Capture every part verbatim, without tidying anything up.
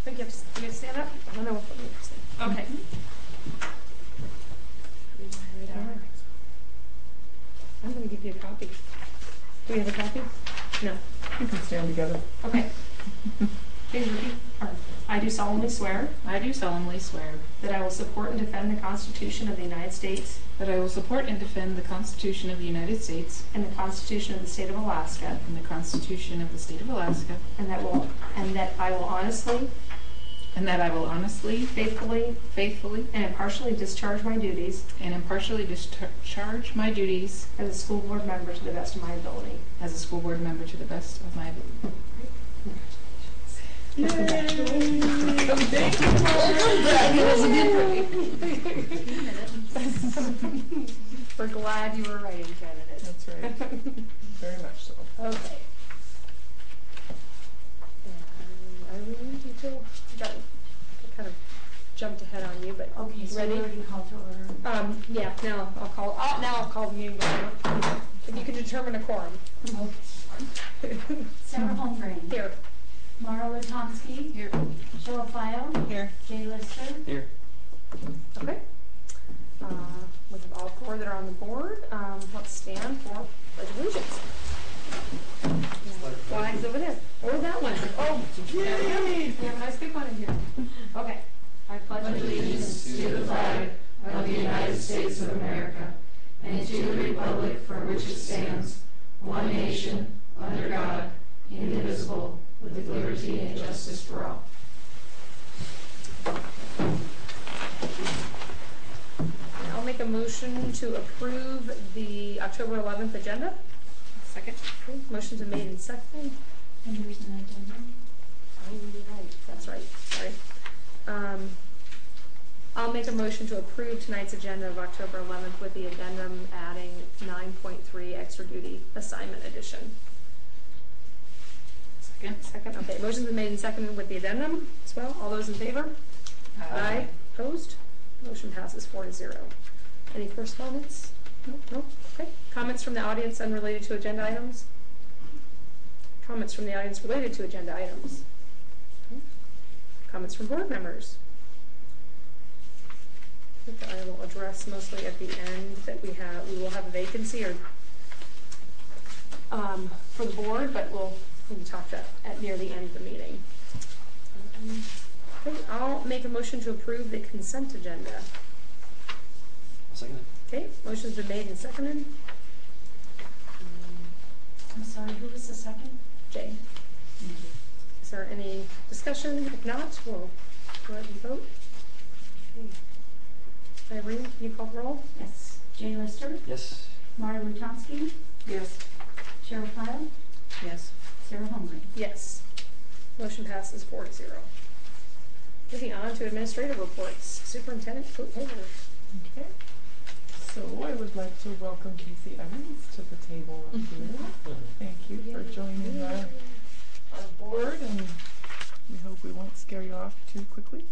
think you have to, you have to stand up? I don't know what you have to stand. Okay. Mm-hmm. I'm going to give you a copy. Do we have a copy? No. You can stand together. Okay. Please repeat. I do solemnly swear I do solemnly swear that I will support and defend the Constitution of the United States that I will support and defend the Constitution of the United States and the Constitution of the State of Alaska, and the Constitution of the State of Alaska, and that will and that I will honestly, and that I will honestly, faithfully, faithfully, and impartially discharge my duties and impartially discharge my duties as a school board member to the best of my ability. as a school board member to the best of my ability. Yay! Thank you, We're glad you were writing candidate. That's right. Very much so. Okay. And Irene, you two got I kind of jumped ahead on you, but Okay, so ready? we already called to order. Um, yeah, now I'll call. Uh, now I'll call the meeting to order. If you can determine a quorum. Okay. Sarah Holmgren. Here. Mara Lutomsky. Here. Cheryl File. Here. Jay Lister. Here. Okay. Uh, we have all four that are on the board. Um, let's stand for pledge of allegiance. Flags over there. Or that one. Oh, yay! We have a nice big one in here. Okay. I pledge allegiance to the flag of the United States of America and to the republic for which it stands, one nation, under God, indivisible, with liberty and justice for all. I'll make a motion to approve the October eleventh agenda. Second. Okay. Motions are made and seconded. And there's an addendum. Oh, you're right. That's right. Sorry. Um, I'll make a motion to approve tonight's agenda of October eleventh with the addendum adding nine point three extra duty assignment edition. Second. Second. Okay. Motion's been made and seconded with the addendum as well. All those in favor? Aye. Aye. Opposed? Motion passes four to zero. Any correspondence? Nope. Nope. Okay. Comments from the audience unrelated to agenda items? Comments from the audience related to agenda items? Okay. Comments from board members? I think I will address mostly at the end that we have, we will have a vacancy or um, for the board, but we'll we can talk that at near the end of the meeting. Um, okay, I'll make a motion to approve the consent agenda. Second. Okay, motion's been made and seconded. Um, I'm sorry, who was the second? Jay, Thank you. is there any discussion? If not, we'll go ahead and vote. Okay. Irene, can you call the roll? Yes. Jay Lister. Yes. Mara Lutomsky. Yes. Cheryl File. Yes. Sarah Holmgren. Yes. Motion passes four to zero. Moving on to administrative reports. Superintendent Coot Haver. Okay. So I would like to welcome Casey Evans to the table up here. Thank you for joining our, our board, and we hope we won't scare you off too quickly.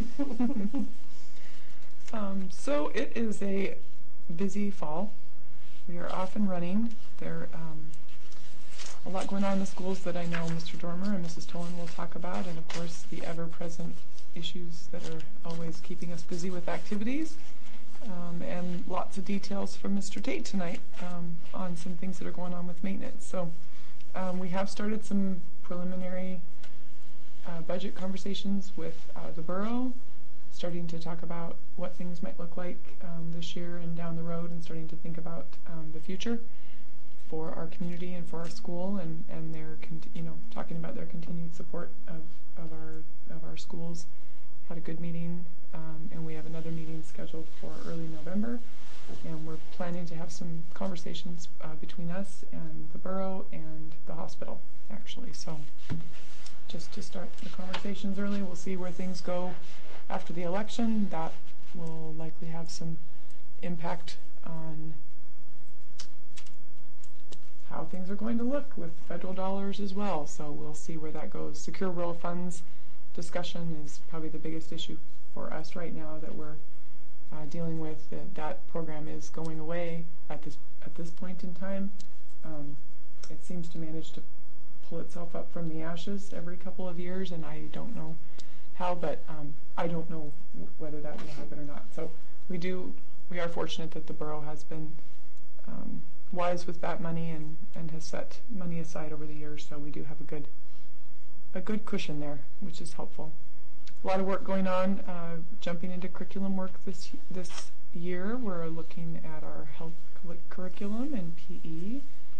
um, so it is a busy fall. We are off and running. There um, a lot going on in the schools that I know Mister Dormer and Missus Tolan will talk about, and of course the ever-present issues that are always keeping us busy with activities. Um, and lots of details from Mister Tate tonight um, on some things that are going on with maintenance. So um, we have started some preliminary uh, budget conversations with uh, the borough, starting to talk about what things might look like um, this year and down the road, and starting to think about um, the future for our community and for our school, and and their cont you know talking about their continued support of of our of our schools. Had a good meeting. Um, and we have another meeting scheduled for early November, and we're planning to have some conversations uh, between us and the borough and the hospital, actually. So just to start the conversations early, we'll see where things go after the election. That will likely have some impact on how things are going to look with federal dollars as well. So we'll see where that goes. Secure rural funds discussion is probably the biggest issue for us right now that we're uh, dealing with. That that program is going away at this at this point in time. Um, it seems to manage to pull itself up from the ashes every couple of years, and I don't know Hal, but um, I don't know w- whether that will happen or not. So we do, we are fortunate that the borough has been um, wise with that money and, and has set money aside over the years, so we do have a good a good cushion there, which is helpful. A lot of work going on, uh, jumping into curriculum work this this year. We're looking at our health cu- curriculum and P E.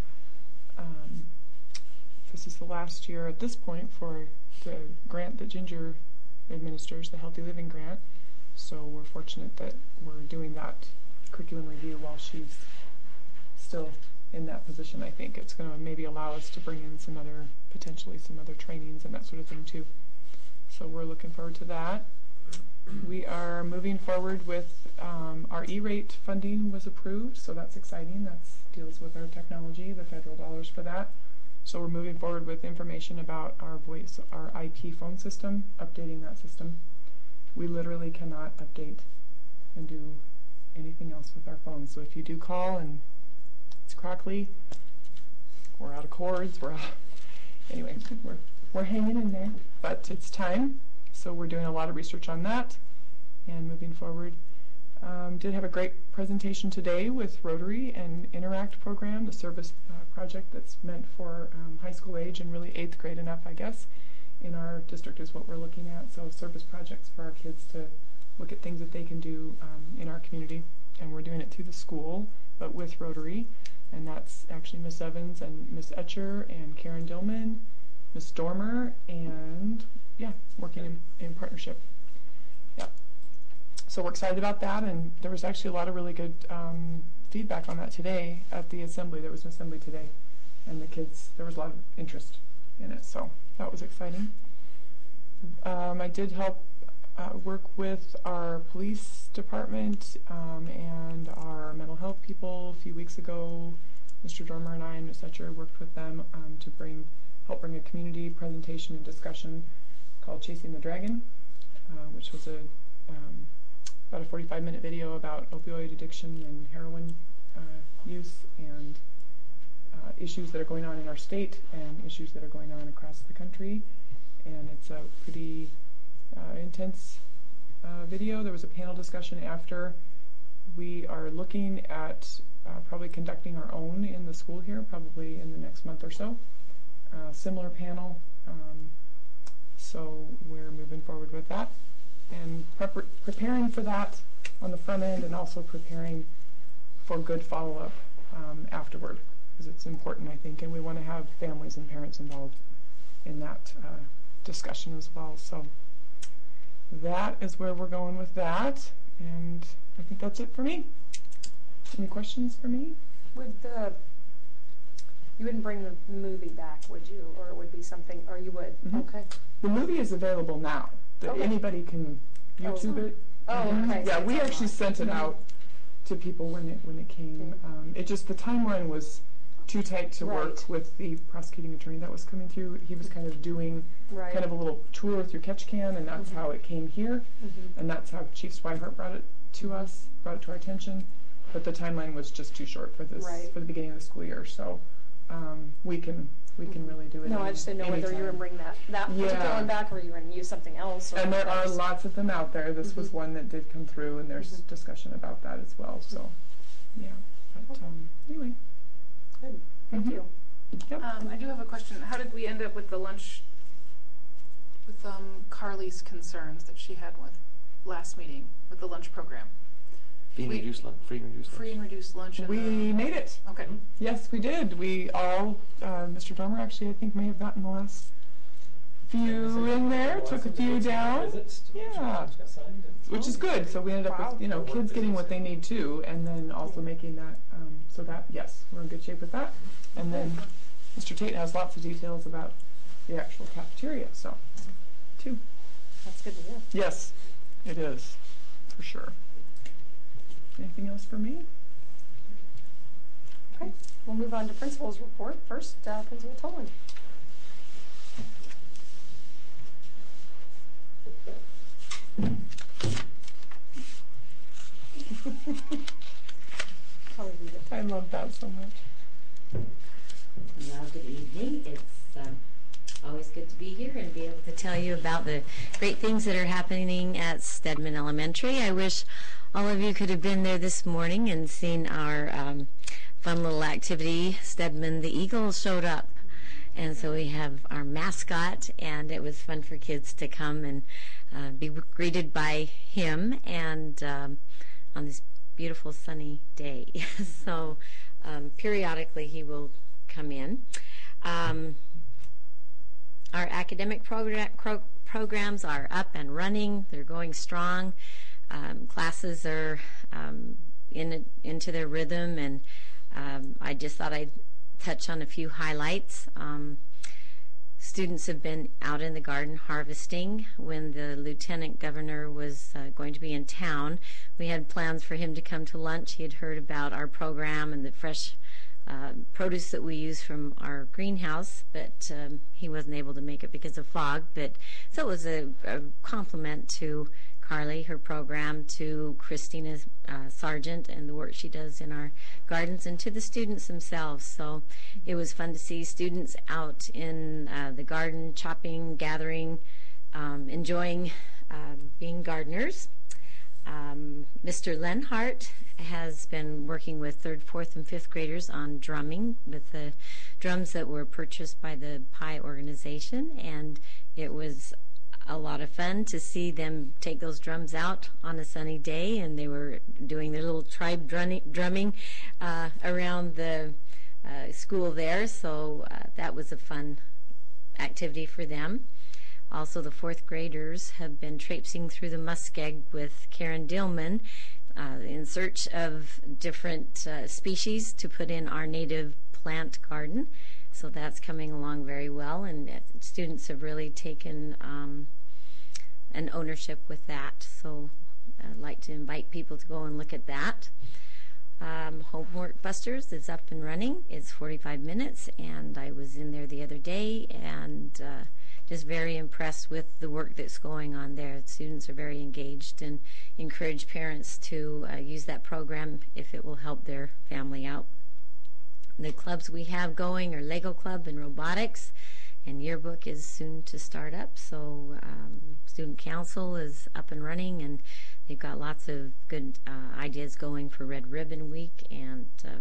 Um, this is the last year at this point for the grant that Ginger administers, the Healthy Living Grant. So we're fortunate that we're doing that curriculum review while she's still in that position. I think it's going to maybe allow us to bring in some other, potentially some other trainings and that sort of thing too. So we're looking forward to that. We are moving forward with um, our E-rate funding was approved, so that's exciting. That deals with our technology, the federal dollars for that. So we're moving forward with information about our voice, our I P phone system, updating that system. We literally cannot update and do anything else with our phones. So if you do call and it's crackly, we're out of cords, we're out. Anyway, we're we're hanging in there, but it's time. So we're doing a lot of research on that and moving forward. Um, did have a great presentation today with Rotary and Interact program, the service uh, project that's meant for um, high school age and really eighth grade and up, I guess, in our district is what we're looking at. So service projects for our kids to look at things that they can do um, in our community. And we're doing it through the school, but with Rotary. And that's actually Miss Evans and Miss Etcher and Karen Dillman, Miss Dormer, and yeah, working in, in partnership. Yeah. So we're excited about that, and there was actually a lot of really good um, feedback on that today at the assembly. There was an assembly today, and the kids, there was a lot of interest in it, so that was exciting. Um, I did help uh, work with our police department um, and our mental health people a few weeks ago. Mister Dormer and I and Miz Etcher worked with them um, to bring help bring a community presentation and discussion called Chasing the Dragon, uh, which was a um, about a forty-five minute video about opioid addiction and heroin uh, use and uh, issues that are going on in our state and issues that are going on across the country. And it's a pretty uh, intense uh, video. There was a panel discussion after. We are looking at uh, probably conducting our own in the school here, probably in the next month or so. Uh, similar panel. Um, so we're moving forward with that. And prep preparing for that on the front end and also preparing for good follow-up um, afterward, because it's important, I think, and we want to have families and parents involved in that uh, discussion as well. So that is where we're going with that, and I think that's it for me. Any questions for me? Would the, you wouldn't bring the movie back, would you? Or it would be something, or you would? Mm-hmm. Okay. The movie is available now. That Okay. Anybody can YouTube Oh. it. Oh, Mhm. okay. Yeah, So we it's actually online. sent it out to people when it when it came. Okay. Um, it just the timeline was too tight to work Right. with the prosecuting attorney that was coming through. He was kind of doing Right. kind of a little tour through Ketchikan, and that's Mhm. how it came here, Mhm. and that's how Chief Swihart brought it to us, brought it to our attention. But the timeline was just too short for this Right. for the beginning of the school year, so um, we can we can really do it. No, I just didn't know whether you were going to bring that, that particular Yeah. one back, or you were going to use something else. Or And there that are was- lots of them out there. This was Mhm. one that did come through, and there's Mhm. discussion about that as well. So, yeah. But Okay. um, anyway, Good. Thank Mhm. you. yep. Um, I do have a question. How did we end up with the lunch, with um, Carly's concerns that she had with last meeting, with the lunch program? Free and We- reduced lunch. Free and reduced lunch. Free and reduced lunch. And we the, made it. okay. Yes, we did. We all, uh, Mister Dormer actually, I think, may have gotten the last few in there. Took a few down. Yeah. Which is good. So we ended up Wow. with, you know, kids getting what they need too, and then also making that, um, so that, yes, we're in good shape with that. And then Mister Tate has lots of details about the actual cafeteria, so, too. That's good to hear. Yes, it is, for sure. Anything else for me? Okay. We'll move on to principal's report. First, uh, Principal Toland. Probably read it. I love that so much. Well, good evening. It's um, always good to be here and be able to tell you about the great things that are happening at Stedman Elementary. I wish all of you could have been there this morning and seen our um, fun little activity. Stedman the Eagle showed up. And so we have our mascot, and it was fun for kids to come and uh, be greeted by him and um, on this beautiful sunny day. So um, periodically he will come in. Um, our academic program, pro programs are up and running. They're going strong. Um, classes are um, in into their rhythm, and um, I just thought I'd touch on a few highlights. Um, students have been out in the garden harvesting. When the lieutenant governor was uh, going to be in town, we had plans for him to come to lunch. He had heard about our program and the fresh uh, produce that we use from our greenhouse, but um, he wasn't able to make it because of fog. But so it was a, a compliment to Carly, her program, to Christina uh, Sargent and the work she does in our gardens, and to the students themselves. So it was fun to see students out in uh, the garden, chopping, gathering, um, enjoying uh, being gardeners. Um, Mister Lenhart has been working with third, fourth, and fifth graders on drumming with the drums that were purchased by the P I organization, and it was a lot of fun to see them take those drums out on a sunny day, and they were doing their little tribe drumming uh, around the uh, school there, so uh, that was a fun activity for them. Also, the fourth graders have been traipsing through the muskeg with Karen Dillman uh, in search of different uh, species to put in our native plant garden. So that's coming along very well, and uh, students have really taken um, an ownership with that. So I'd like to invite people to go and look at that. Um, Homework Busters is up and running. It's forty-five minutes, and I was in there the other day and uh, just very impressed with the work that's going on there. Students are very engaged and encourage parents to uh, use that program if it will help their family out. The clubs we have going are Lego Club and Robotics, and Yearbook is soon to start up. So um, Student Council is up and running, and they've got lots of good uh, ideas going for Red Ribbon Week, and uh,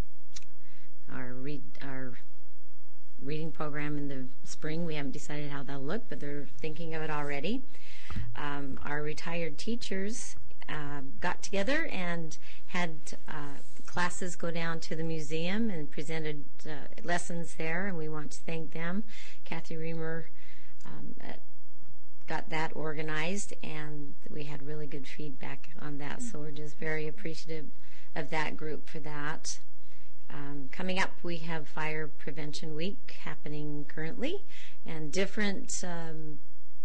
our read our reading program in the spring. We haven't decided how that'll look, but they're thinking of it already. Um, our retired teachers uh, got together and had uh, classes go down to the museum and presented uh, lessons there, and we want to thank them. Kathy Reamer um, uh, got that organized, and we had really good feedback on that, so we're just very appreciative of that group for that. Um, coming up, we have Fire Prevention Week happening currently, and different um,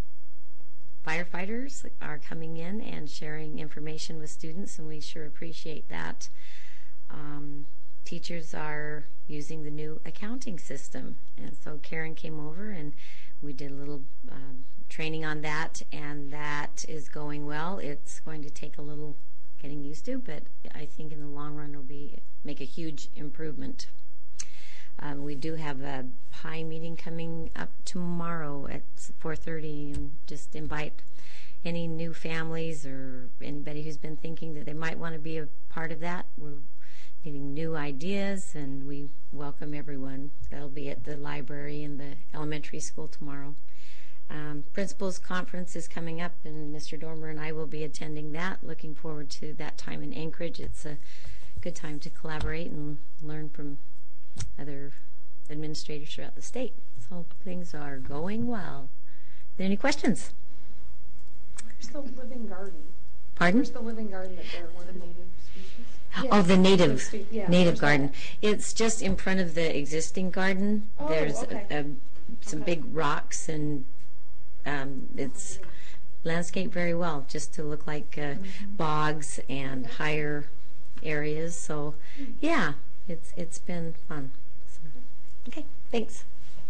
firefighters are coming in and sharing information with students, and we sure appreciate that. Um, teachers are using the new accounting system, and so Karen came over and we did a little um, training on that, and that is going well. It's going to take a little getting used to, but I think in the long run it'll be make a huge improvement. Um, we do have a P I meeting coming up tomorrow at four thirty, and just invite any new families or anybody who's been thinking that they might want to be a part of that. We're getting new ideas, and we welcome everyone. That'll be at the library in the elementary school tomorrow. Um, Principals Conference is coming up, and Mister Dormer and I will be attending that. Looking forward to that time in Anchorage. It's a good time to collaborate and learn from other administrators throughout the state. So things are going well. Are there any questions? Where's the living garden? Pardon? Where's the living garden that they're one of the native species? Oh, Yes. the native Spe- yeah, native where's garden. that? It's just in front of the existing garden. Oh, There's okay. a, a, some Okay. big rocks, and um, it's landscaped very well, just to look like uh, bogs and higher areas. So, yeah, it's it's been fun. So, okay, thanks.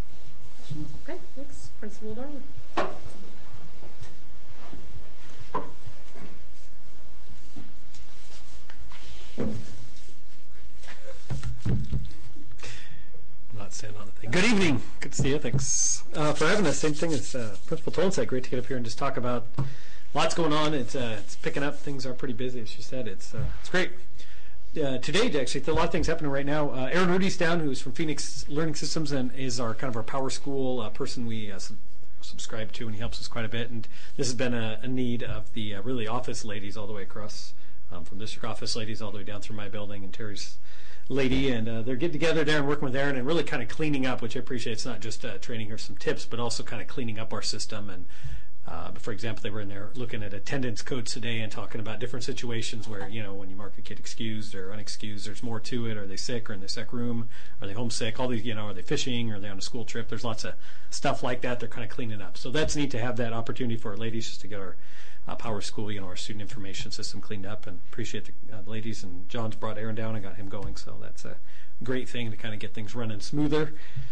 Okay, thanks. Principal Dormer. I'm not standing on the Good evening. Good to see you. Thanks uh, for having us. Same thing as uh, Principal Tolan said. Great to get up here and just talk about lots going on. It's uh, it's picking up. Things are pretty busy, as she said. It's uh, it's great. Uh, today, actually, a lot of things happening right now. Uh, Aaron Rudy's down, who's from Phoenix Learning Systems and is our kind of our Power School uh, person we uh, sub- subscribe to, and he helps us quite a bit. And this has been a, a need of the uh, really office ladies all the way across, um, from district office ladies all the way down through my building and Terry's lady, and uh, they're getting together there and working with Aaron and really kind of cleaning up, which I appreciate. It's not just uh, training her some tips, but also kind of cleaning up our system. And uh, for example, they were in there looking at attendance codes today and talking about different situations where, you know, when you mark a kid excused or unexcused, there's more to it. Are they sick or in the sick room? Are they homesick? All these, you know, are they fishing? Are they on a school trip? There's lots of stuff like that they're kind of cleaning up. So that's neat to have that opportunity for our ladies just to get our Uh, Power School, you know, our student information system cleaned up, and appreciate the uh, ladies. And John's brought Aaron down and got him going, so that's a great thing to kind of get things running smoother.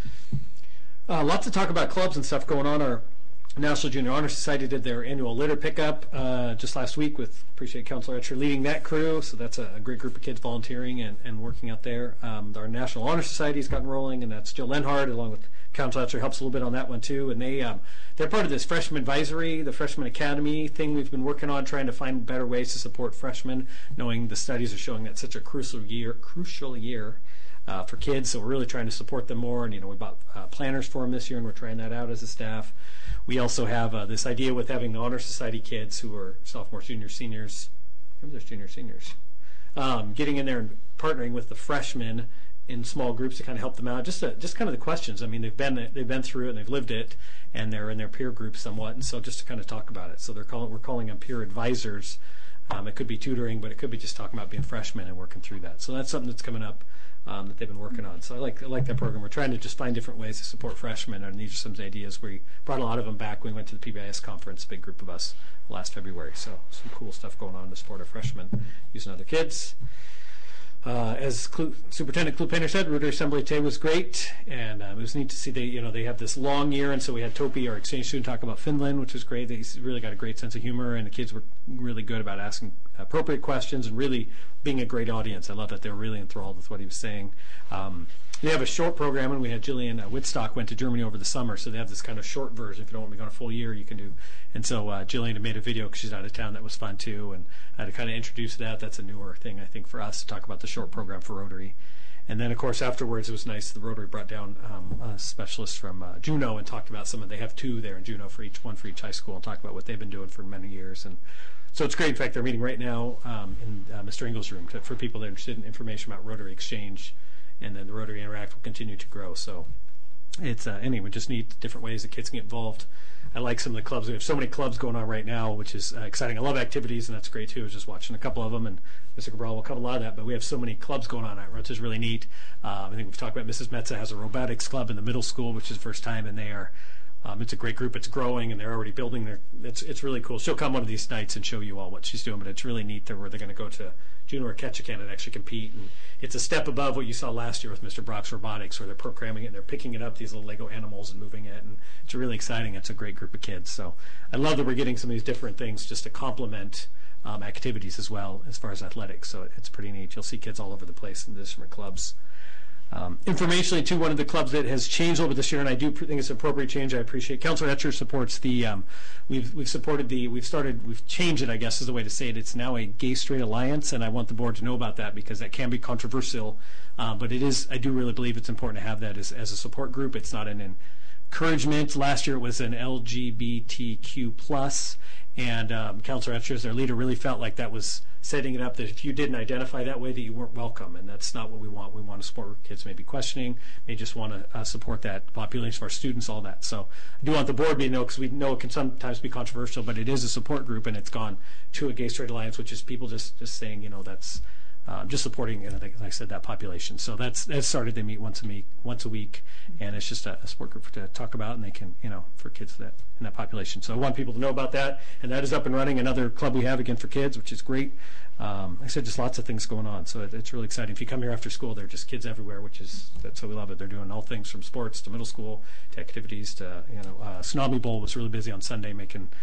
Uh, lots to talk about clubs and stuff going on. Our National Junior Honor Society did their annual litter pickup uh, just last week with, appreciate Counselor Etcher leading that crew, so that's a, a great group of kids volunteering and, and working out there. Um, our National Honor Society's gotten rolling, and that's Jill Lenhard along with Counselor Etcher helps a little bit on that one too, and they um, they're part of this freshman advisory, the freshman academy thing we've been working on, trying to find better ways to support freshmen, knowing the studies are showing that's such a crucial year, crucial year uh, for kids. So we're really trying to support them more, and you know we bought uh, planners for them this year, and we're trying that out as a staff. We also have uh, this idea with having the Honor Society kids who are sophomores, juniors, seniors, maybe there's juniors, seniors, um, getting in there and partnering with the freshmen in small groups to kind of help them out. Just to, just kind of the questions. I mean, they've been they've been through it and they've lived it, and they're in their peer group somewhat. And so just to kind of talk about it. So they're calling we're calling them peer advisors. Um, it could be tutoring, but it could be just talking about being freshmen and working through that. So that's something that's coming up um, that they've been working on. So I like I like that program. We're trying to just find different ways to support freshmen, and these are some ideas. We brought a lot of them back when we went to the P B I S conference, a big group of us last February. So some cool stuff going on to support our freshmen using other kids. Uh, as Clu- Superintendent Klupainer said, Rotary Assembly today was great, and um, it was neat to see they, you know, they have this long year, and so we had Topi, our exchange student, talk about Finland, which was great. They really got a great sense of humor, and the kids were really good about asking appropriate questions and really being a great audience. I love that they were really enthralled with what he was saying. Um, they have a short program, and we had Jillian uh, Wittstock went to Germany over the summer, so they have this kind of short version. If you don't want to be gone a full year, you can do. And so uh, Jillian had made a video because she's out of town that was fun too, and I had to kind of introduce that. That's a newer thing, I think, for us to talk about the short program for Rotary. And then, of course, afterwards, it was nice. The Rotary brought down um, a specialist from uh, Juneau and talked about some of. They have two there in Juneau for each one for each high school, and talked about what they've been doing for many years. And so it's great. In fact, they're meeting right now um, in uh, Mister Ingles' room to, for people that are interested in information about Rotary Exchange, and then the Rotary Interact will continue to grow. So it's uh, anyway, we just need different ways that kids can get involved. I like some of the clubs. We have so many clubs going on right now, which is uh, exciting. I love activities, and that's great too. I was just watching a couple of them, and Mister Cabral will cover a lot of that. But we have so many clubs going on, which is really neat. Um, I think we've talked about Missus Metza has a robotics club in the middle school, which is the first time, and they are. Um, it's a great group. It's growing, and they're already building their. It's it's really cool. She'll come one of these nights and show you all what she's doing. But it's really neat that where they're going to go to Juneau or Ketchikan and actually compete. And it's a step above what you saw last year with Mister Brock's robotics, where they're programming it and they're picking it up, these little Lego animals, and moving it. And it's really exciting. It's a great group of kids. So I love that we're getting some of these different things just to complement um, activities as well as far as athletics. So it's pretty neat. You'll see kids all over the place in the different clubs. Um, informationally, too, one of the clubs that has changed a little bit this year, and I do think it's an appropriate change. I appreciate Councilor Etcher supports the. Um, we've we've supported the. We've started. We've changed it, I guess, is the way to say it. It's now a Gay Straight Alliance, and I want the board to know about that because that can be controversial. Uh, but it is. I do really believe it's important to have that as as a support group. It's not an encouragement. Last year it was an L G B T Q plus, and um, Councilor Etcher, as their leader, really felt like that was setting it up that if you didn't identify that way, that you weren't welcome, and that's not what we want. We want to support kids maybe questioning, may just want to uh, support that population of our students, all that. So I do want the board to know, because we know it can sometimes be controversial, but it is a support group, and it's gone to a Gay Straight Alliance, which is people just, just saying, you know, that's uh, just supporting, you know, like I said, that population. So that's that's started. They meet once a week, once a week, and it's just a, a support group to talk about, and they can, you know, for kids that in that population. So I want people to know about that, and that is up and running. Another club we have again for kids, which is great. Um, like I said, just lots of things going on, so it, it's really exciting. If you come here after school, there are just kids everywhere, which is that's what we love it. They're doing all things from sports to middle school to activities to, you know, uh, Tsunami Bowl was really busy on Sunday, making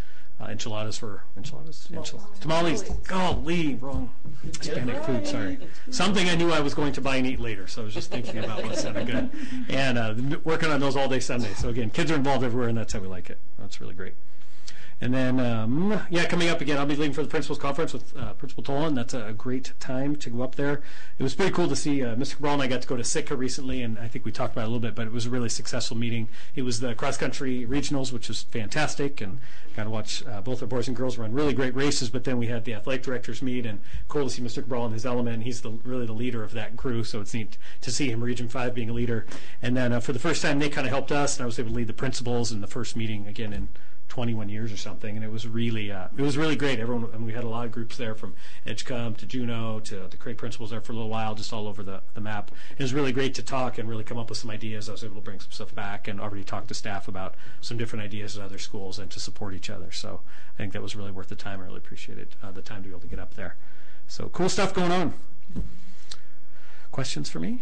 uh, enchiladas for enchiladas, enchiladas. tamales. Golly, wrong Hispanic food. Sorry, something I knew I was going to buy and eat later. So I was just thinking about what sounded good, and uh, working on those all day Sunday. So again, kids are involved everywhere, and that's how we like it. That's really great. And then, um, yeah, coming up again, I'll be leaving for the Principals Conference with uh, Principal Tolan. That's a great time to go up there. It was pretty cool to see uh, Mister Cabral and I got to go to Sitka recently, and I think we talked about it a little bit, but it was a really successful meeting. It was the cross-country regionals, which was fantastic, and got to watch uh, both our boys and girls run really great races, but then we had the athletic directors meet, and cool to see Mister Cabral in his element, and he's the, really the leader of that crew, so it's neat to see him Region five being a leader. And then uh, for the first time, they kind of helped us, and I was able to lead the principals in the first meeting, again, in twenty-one years or something, and it was really uh, it was really great. Everyone, I mean, we had a lot of groups there from Edgecombe to Juneau to the Craig principals there for a little while, just all over the, the map. It was really great to talk and really come up with some ideas. I was able to bring some stuff back and already talk to staff about some different ideas at other schools and to support each other. So I think that was really worth the time. I really appreciated uh, the time to be able to get up there. So cool stuff going on. Questions for me?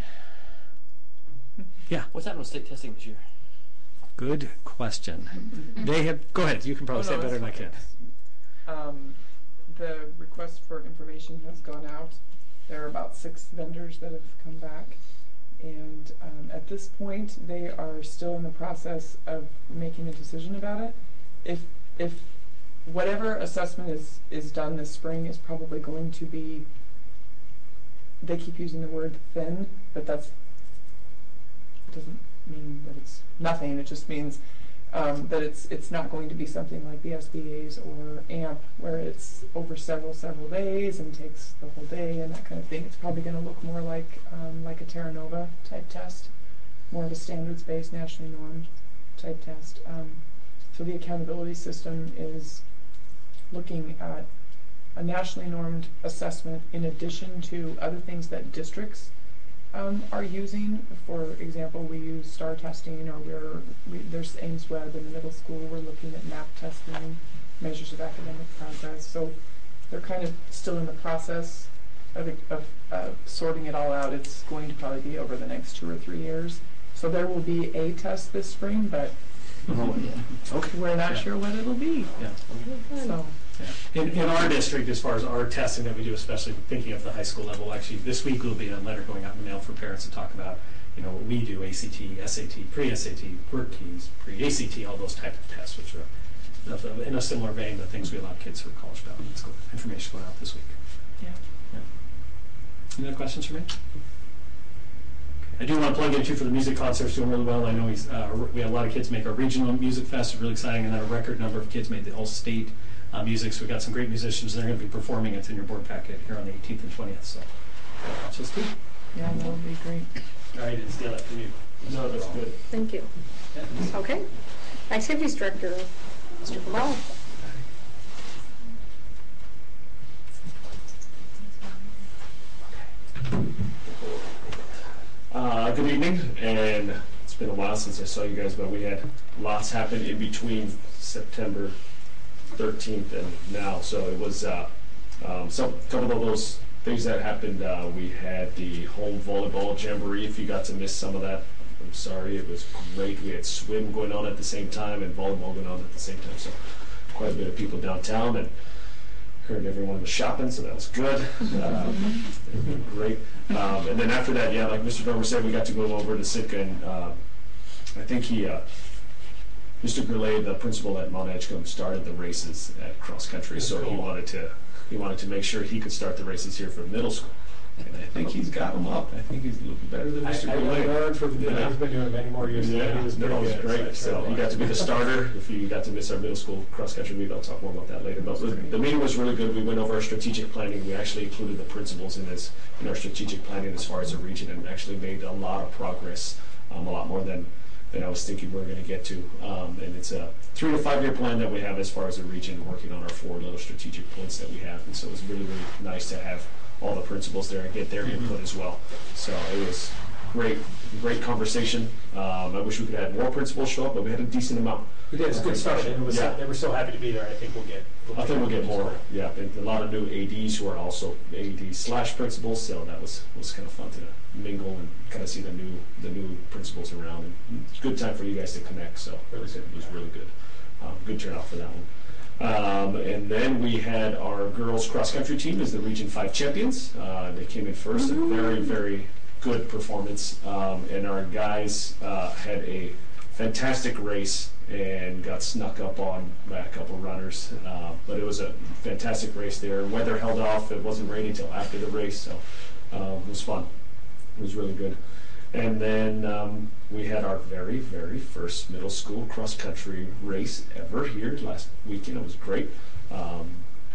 Yeah. What's happening with state testing this year? Good question. They have. Go ahead. You can probably Oh, say no, it better than I it's can. fine. Um, the request for information has gone out. There are about six vendors that have come back, and um, at this point, they are still in the process of making a decision about it. If if whatever assessment is is done this spring is probably going to be. They keep using the word thin, but that's doesn't mean that it's nothing. It just means um, that it's it's not going to be something like the S B As or A M P, where it's over several several days and takes the whole day and that kind of thing. It's probably going to look more like um, like a Terra Nova type test, more of a standards-based, nationally normed type test. Um, so the accountability system is looking at a nationally normed assessment in addition to other things that districts Um, are using. For example, we use STAR testing, or we're, we, there's Ames Web in the middle school. We're looking at MAP testing, measures of academic progress. So they're kind of still in the process of, of uh, sorting it all out. It's going to probably be over the next two or three years. So there will be a test this spring, but Oh, yeah. Okay. we're not Yeah. sure what it'll be. Yeah. So. Yeah. In, in our district, as far as our testing that we do, especially thinking of the high school level, actually this week will be a letter going out in the mail for parents to talk about, you know, what we do, A C T, S A T, pre-S A T, work keys, pre-A C T, all those type of tests, which are in a similar vein the things we allow kids for college bound. It's good information going out this week. Yeah. Yeah. Any other questions for me? I do want to plug in too for the music concerts doing really well. I know he's, uh, we had a lot of kids make our regional music fest, really exciting, and then a record number of kids made the all-state uh, music. So we got some great musicians. They're going to be performing. It's in your board packet here on the eighteenth and twentieth. So watch this too. Yeah, that would be great. I didn't steal that from you. No, that's good. Thank you. Yeah. Okay. Activities Director, Mister Cabral. Uh, good evening, and it's been a while since I saw you guys, but we had lots happen in between September thirteenth and now. So it was uh, um, some couple of those things that happened. Uh, we had the home volleyball jamboree. If you got to miss some of that, I'm sorry. It was great. We had swim going on at the same time and volleyball going on at the same time. So quite a bit of people downtown, and heard everyone was shopping, so that was good. Um, great. Um, and then after that, yeah, like Mister Dormer said, we got to go over to Sitka, and uh, I think he, uh, Mister Gurley, the principal at Mount Edgecombe, started the races at cross country, so he wanted to he wanted to make sure he could start the races here for middle school. And I think he's got them up. I think he's a little bit better than Mister I, I Gurley. learned from Yeah. He's been doing it many more years Yeah, than me. He was no, pretty it was good, great. I So tried he got to be the starter. If you got to miss our middle school cross country meet, I'll talk more about that later. But the, the meeting was really good. We went over our strategic planning. We actually included the principals in this in our strategic planning as far as the region, and actually made a lot of progress, um, a lot more than than I was thinking we were going to get to. Um, and it's a three to five year plan that we have as far as the region, working on our four little strategic points that we have. And so it was really really nice to have all the principals there and get their Mm-hmm. input as well. So it was great, great conversation. Um, I wish we could have more principals show up, but we had a decent amount. We did. It's a good start. It was, Yeah. They were so happy to be there. I think we'll get. I think we'll get more. Yeah, and a lot of new A Ds who are also A Ds slash principals. So that was was kind of fun to mingle and kind of see the new the new principals around. And it's a good time for you guys to connect. So it was, it was really good. Um, good turnout for that one. Um, and then we had our girls cross-country team as the Region five champions. Uh, they came in first, a very, very good performance. Um, and our guys uh, had a fantastic race and got snuck up on by a couple runners. Uh, but it was a fantastic race there. Weather held off. It wasn't raining until after the race, so uh, it was fun. It was really good. And then um, we had our very, very first middle school cross-country race ever here last weekend. It was great. Um,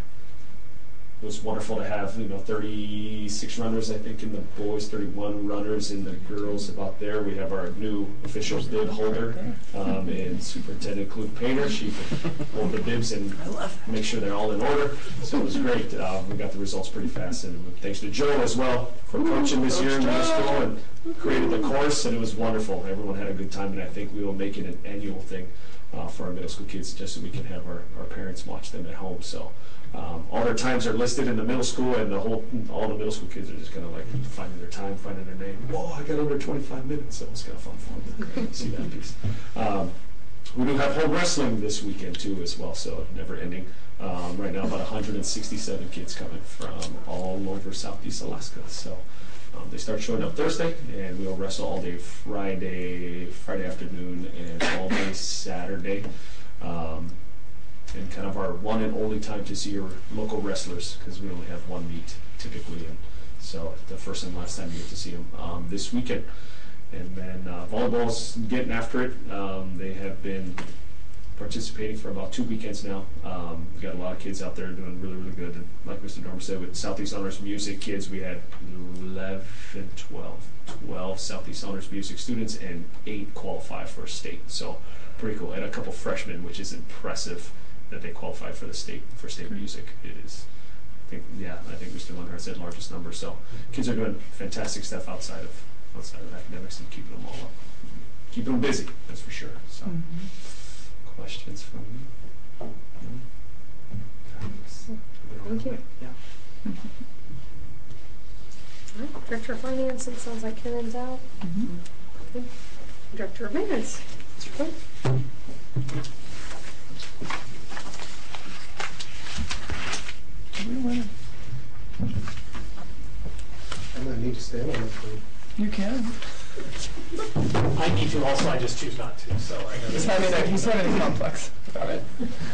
it was wonderful to have, you know, thirty-six runners, I think, in the boys, thirty-one runners in the girls. About there, we have our new official bib holder um, and Superintendent Clue Painter. She could hold the bibs and make sure they're all in order. So it was great. Uh, we got the results pretty fast, and thanks to Joe as well for coaching this year in middle school and created the course, and it was wonderful. Everyone had a good time, and I think we will make it an annual thing uh, for our middle school kids, just so we can have our, our parents watch them at home. So. Um, all their times are listed in the middle school, and the whole all the middle school kids are just kind of like finding their time, finding their name. Whoa, I got under twenty-five minutes. So it was kind of fun for them to see that piece. Um, we do have home wrestling this weekend too, as well. So never ending. Um, right now, about one hundred sixty-seven kids coming from all over Southeast Alaska. So um, they start showing up Thursday, and we'll wrestle all day Friday, Friday afternoon, and all day Saturday. Um, and kind of our one and only time to see your local wrestlers, because we only have one meet typically, and so the first and last time you get to see them um, this weekend. And then uh, volleyball's getting after it. Um, they have been participating for about two weekends now. Um, we've got a lot of kids out there doing really, really good. And like Mister Dormer said, with Southeast Honors Music kids, we had eleven, twelve, twelve Southeast Honors Music students, and eight qualify for state. So pretty cool. And a couple freshmen, which is impressive that they qualify for the state for state music. It is, I think, yeah, I think Mister Lunhart said largest number. So kids are doing fantastic stuff outside of outside of academics and keeping them all up, keeping them busy. That's for sure. So, mm-hmm. Questions from you? Thank you. Yeah. All right. Director of Finance. It sounds like Karen's out. Mm-hmm. Okay. Director of Maintenance. Okay. We want I might need to stand on it for You can. I need to also, I just choose not to, so I know. He's having a, he's having a complex about it.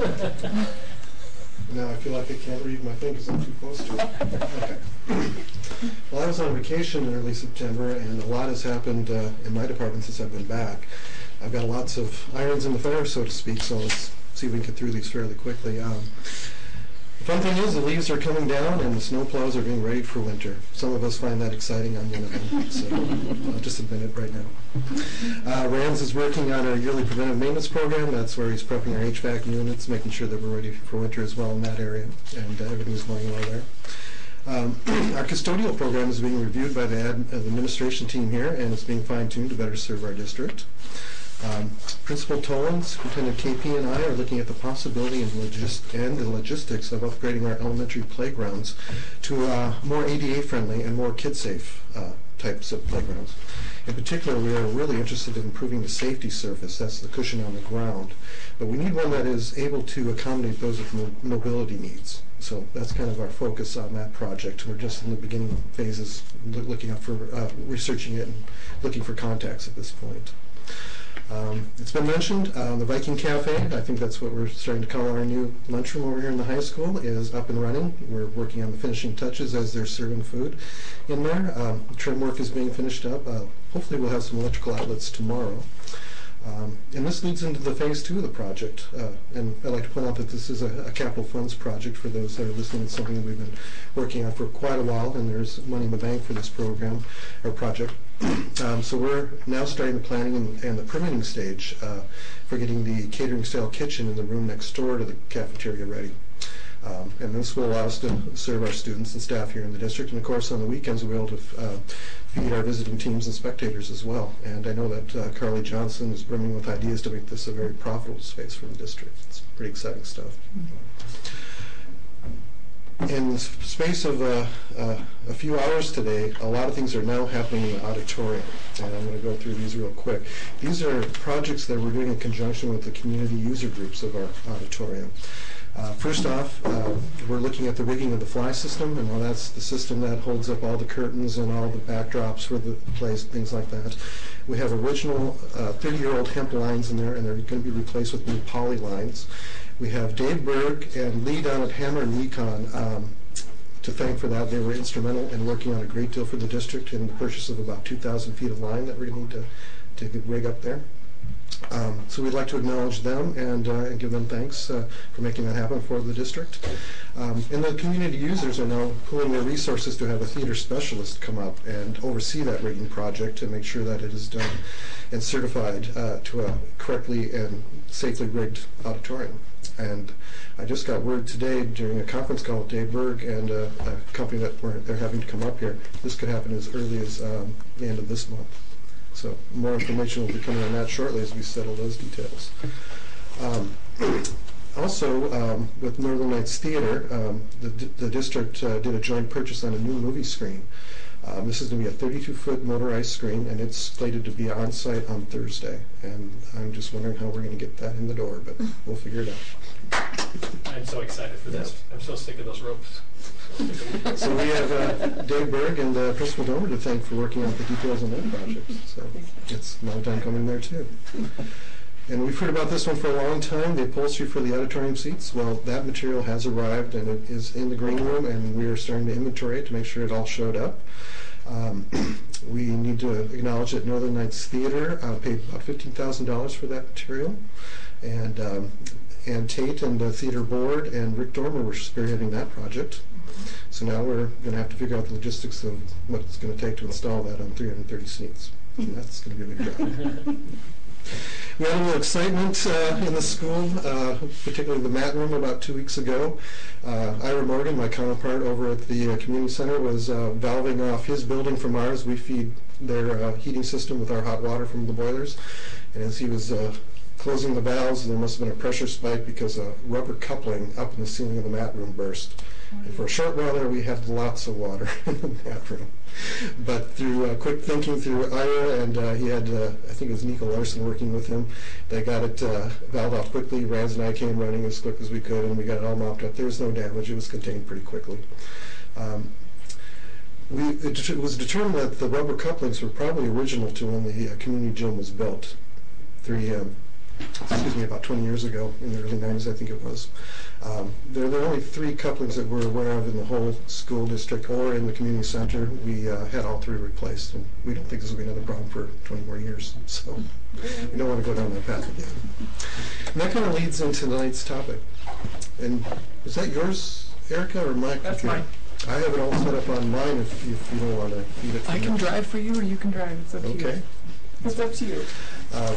now I feel like I can't read my thing because I'm too close to it. Okay. Well, I was on vacation in early September, and a lot has happened uh, in my department since I've been back. I've got lots of irons in the fire, so to speak, so let's see if we can get through these fairly quickly. Um, The fun thing is the leaves are coming down and the snow plows are being ready for winter. Some of us find that exciting. I'm one of them, so I'll just admit it right now. Uh, Rands is working on our yearly preventive maintenance program. That's where he's prepping our H V A C units, making sure that we're ready for winter as well in that area, and uh, everything's going well there. Um, our custodial program is being reviewed by the, ad, uh, the administration team here, and it's being fine-tuned to better serve our district. Um, Principal Tolan, Superintendent K P, and I are looking at the possibility and, logis and the logistics of upgrading our elementary playgrounds to uh, more A D A-friendly and more kid-safe uh, types of playgrounds. In particular, we are really interested in improving the safety surface, that's the cushion on the ground. But we need one that is able to accommodate those with mo mobility needs. So that's kind of our focus on that project. We're just in the beginning phases, look, looking up for, uh, researching it and looking for contacts at this point. Um, it's been mentioned, uh, the Viking Cafe, I think that's what we're starting to call our new lunchroom over here in the high school, is up and running. We're working on the finishing touches as they're serving food in there. Um, trim work is being finished up. Uh, hopefully we'll have some electrical outlets tomorrow. Um, and this leads into the phase two of the project. Uh, and I'd like to point out that this is a, a capital funds project for those that are listening. It's something that we've been working on for quite a while, and there's money in the bank for this program, or project. um, so we're now starting the planning and, and the permitting stage uh, for getting the catering style kitchen in the room next door to the cafeteria ready. Um, and this will allow us to serve our students and staff here in the district, and of course on the weekends we'll be able to uh, feed our visiting teams and spectators as well. And I know that uh, Carly Johnson is brimming with ideas to make this a very profitable space for the district. It's pretty exciting stuff. In the space of uh, uh, a few hours today, a lot of things are now happening in the auditorium, and I'm going to go through these real quick. These are projects that we're doing in conjunction with the community user groups of our auditorium. Uh, first off, uh, we're looking at the rigging of the fly system, and well, that's the system that holds up all the curtains and all the backdrops for the place, things like that. We have original thirty-year-old uh, hemp lines in there, and they're going to be replaced with new poly lines. We have Dave Berg and Lee down at Hammer and Recon um, to thank for that. They were instrumental in working on a great deal for the district in the purchase of about two thousand feet of line that we're going to need to, to rig up there. Um, so we'd like to acknowledge them and, uh, and give them thanks uh, for making that happen for the district. Um, and the community users are now pooling their resources to have a theater specialist come up and oversee that rigging project to make sure that it is done and certified uh, to a correctly and safely rigged auditorium. And I just got word today during a conference call with Dave Berg and uh, a company that we're, they're having to come up here. This could happen as early as um, the end of this month. So more information will be coming on that shortly as we settle those details. Um, also, um, with Northern Lights Theater, um, the, the district uh, did a joint purchase on a new movie screen. Um, this is going to be a thirty-two foot motorized screen, and it's slated to be on site on Thursday. And I'm just wondering how we're going to get that in the door, but we'll figure it out. I'm so excited for this. I'm so sick of those ropes. So we have uh, Dave Berg and uh, Principal Dormer to thank for working out the details on that project. So it's a long time coming there too. And we've heard about this one for a long time, the upholstery for the auditorium seats. Well, that material has arrived and it is in the green room, and we are starting to inventory it to make sure it all showed up. Um, we need to acknowledge that Northern Lights Theater uh, paid about fifteen thousand dollars for that material. And um, Ann Tate and the theater board and Rick Dormer were spearheading that project. So now we're going to have to figure out the logistics of what it's going to take to install that on three hundred thirty seats. And that's going to be a big job. We had a little excitement uh, in the school, uh, particularly the mat room about two weeks ago. Uh, Ira Morgan, my counterpart over at the uh, community center, was uh, valving off his building from ours. We feed their uh, heating system with our hot water from the boilers. And as he was uh, closing the valves, there must have been a pressure spike because a rubber coupling up in the ceiling of the mat room burst. And for a short while there, we had lots of water in the mat room. But through uh, quick thinking through Ira, and uh, he had, uh, I think it was Nico Larson working with him, they got it uh, valved off quickly. Rans and I came running as quick as we could, and we got it all mopped up. There was no damage. It was contained pretty quickly. Um, we, it, it was determined that the rubber couplings were probably original to when the uh, community gym was built. Three, um, excuse me, about twenty years ago, in the early nineties, I think it was. Um, there, there are only three couplings that we're aware of in the whole school district or in the community center. We uh, had all three replaced, and we don't think this will be another problem for twenty more years. So we don't want to go down that path again. And that kind of leads into tonight's topic. And is that yours, Erica, or my That's computer? mine. I have it all set up on mine if, if you don't want to feed it to I me. can drive for you, or you can drive. It's up to you. Okay. It's up to you. Um,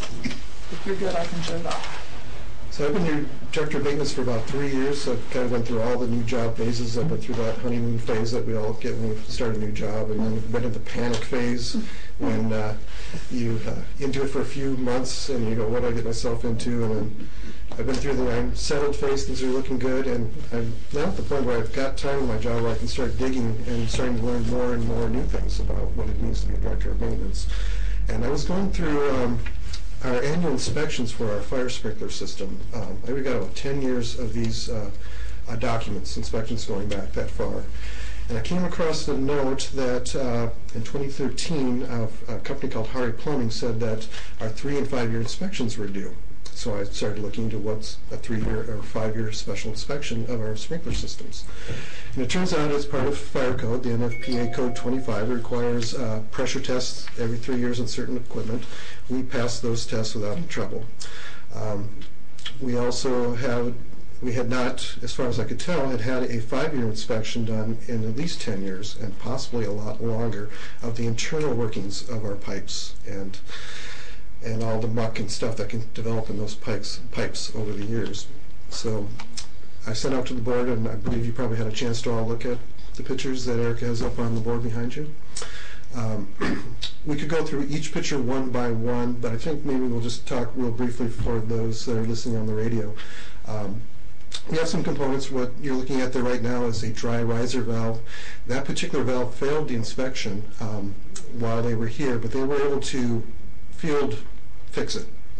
If you're good, I can shut it off. So I've been your director of maintenance for about three years. So I've kind of went through all the new job phases. I've been through that honeymoon phase that we all get when we start a new job, and then went into the panic phase when uh, you uh, into it for a few months and you go, what do I get myself into? And then I've been through the I'm settled phase. Things are looking good, and I'm now at the point where I've got time in my job where I can start digging and starting to learn more and more new things about what it means to be a director of maintenance. And I was going through um, our annual inspections for our fire sprinkler system. Um, we've got about ten years of these uh, uh, documents, inspections going back that far. And I came across the note that uh, in twenty thirteen, uh, a company called Hari Plumbing said that our three and five year inspections were due. So I started looking into what's a three-year or five-year special inspection of our sprinkler systems. And it turns out as part of fire code, the N F P A Code twenty-five requires uh, pressure tests every three years on certain equipment. We passed those tests without any trouble. Um, we also have, we had not, as far as I could tell, had had a five-year inspection done in at least ten years, and possibly a lot longer, of the internal workings of our pipes and and all the muck and stuff that can develop in those pipes pipes over the years. So I sent out to the board, and I believe you probably had a chance to all look at the pictures that Erica has up on the board behind you. Um, we could go through each picture one by one, but I think maybe we'll just talk real briefly for those that are listening on the radio. Um, we have some components. What you're looking at there right now is a dry riser valve. That particular valve failed the inspection um, while they were here, but they were able to field fix it.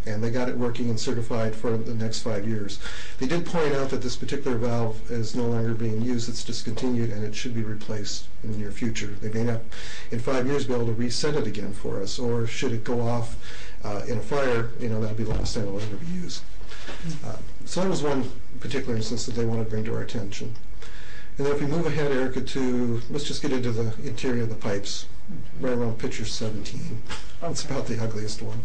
and they got it working and certified for the next five years. They did point out that this particular valve is no longer being used, it's discontinued, and it should be replaced in the near future. They may not, in five years, be able to reset it again for us, or should it go off uh, in a fire, you know, that'll be the last time it'll ever be used. Uh, so that was one particular instance that they wanted to bring to our attention. And then if we move ahead, Erica, to, let's just get into the interior of the pipes, Okay. right around picture seventeen. It's Okay. about the ugliest one.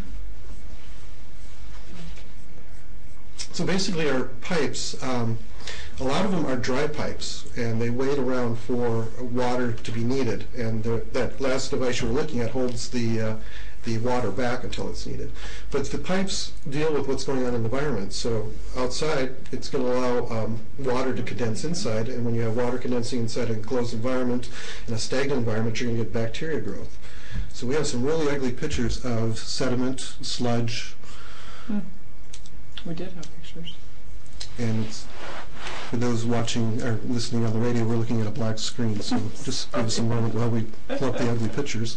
So basically our pipes, um, a lot of them are dry pipes, and they wait around for water to be needed, and the, that last device you were looking at holds the uh, the water back until it's needed. But the pipes deal with what's going on in the environment. So outside, it's going to allow um, water to condense inside, and when you have water condensing inside an enclosed environment, in a stagnant environment, you're going to get bacteria growth. So we have some really ugly pictures of sediment, sludge, Hmm. We did have pictures. and it's, for those watching or listening on the radio, we're looking at a black screen, so just give us a moment while we pull up the ugly pictures.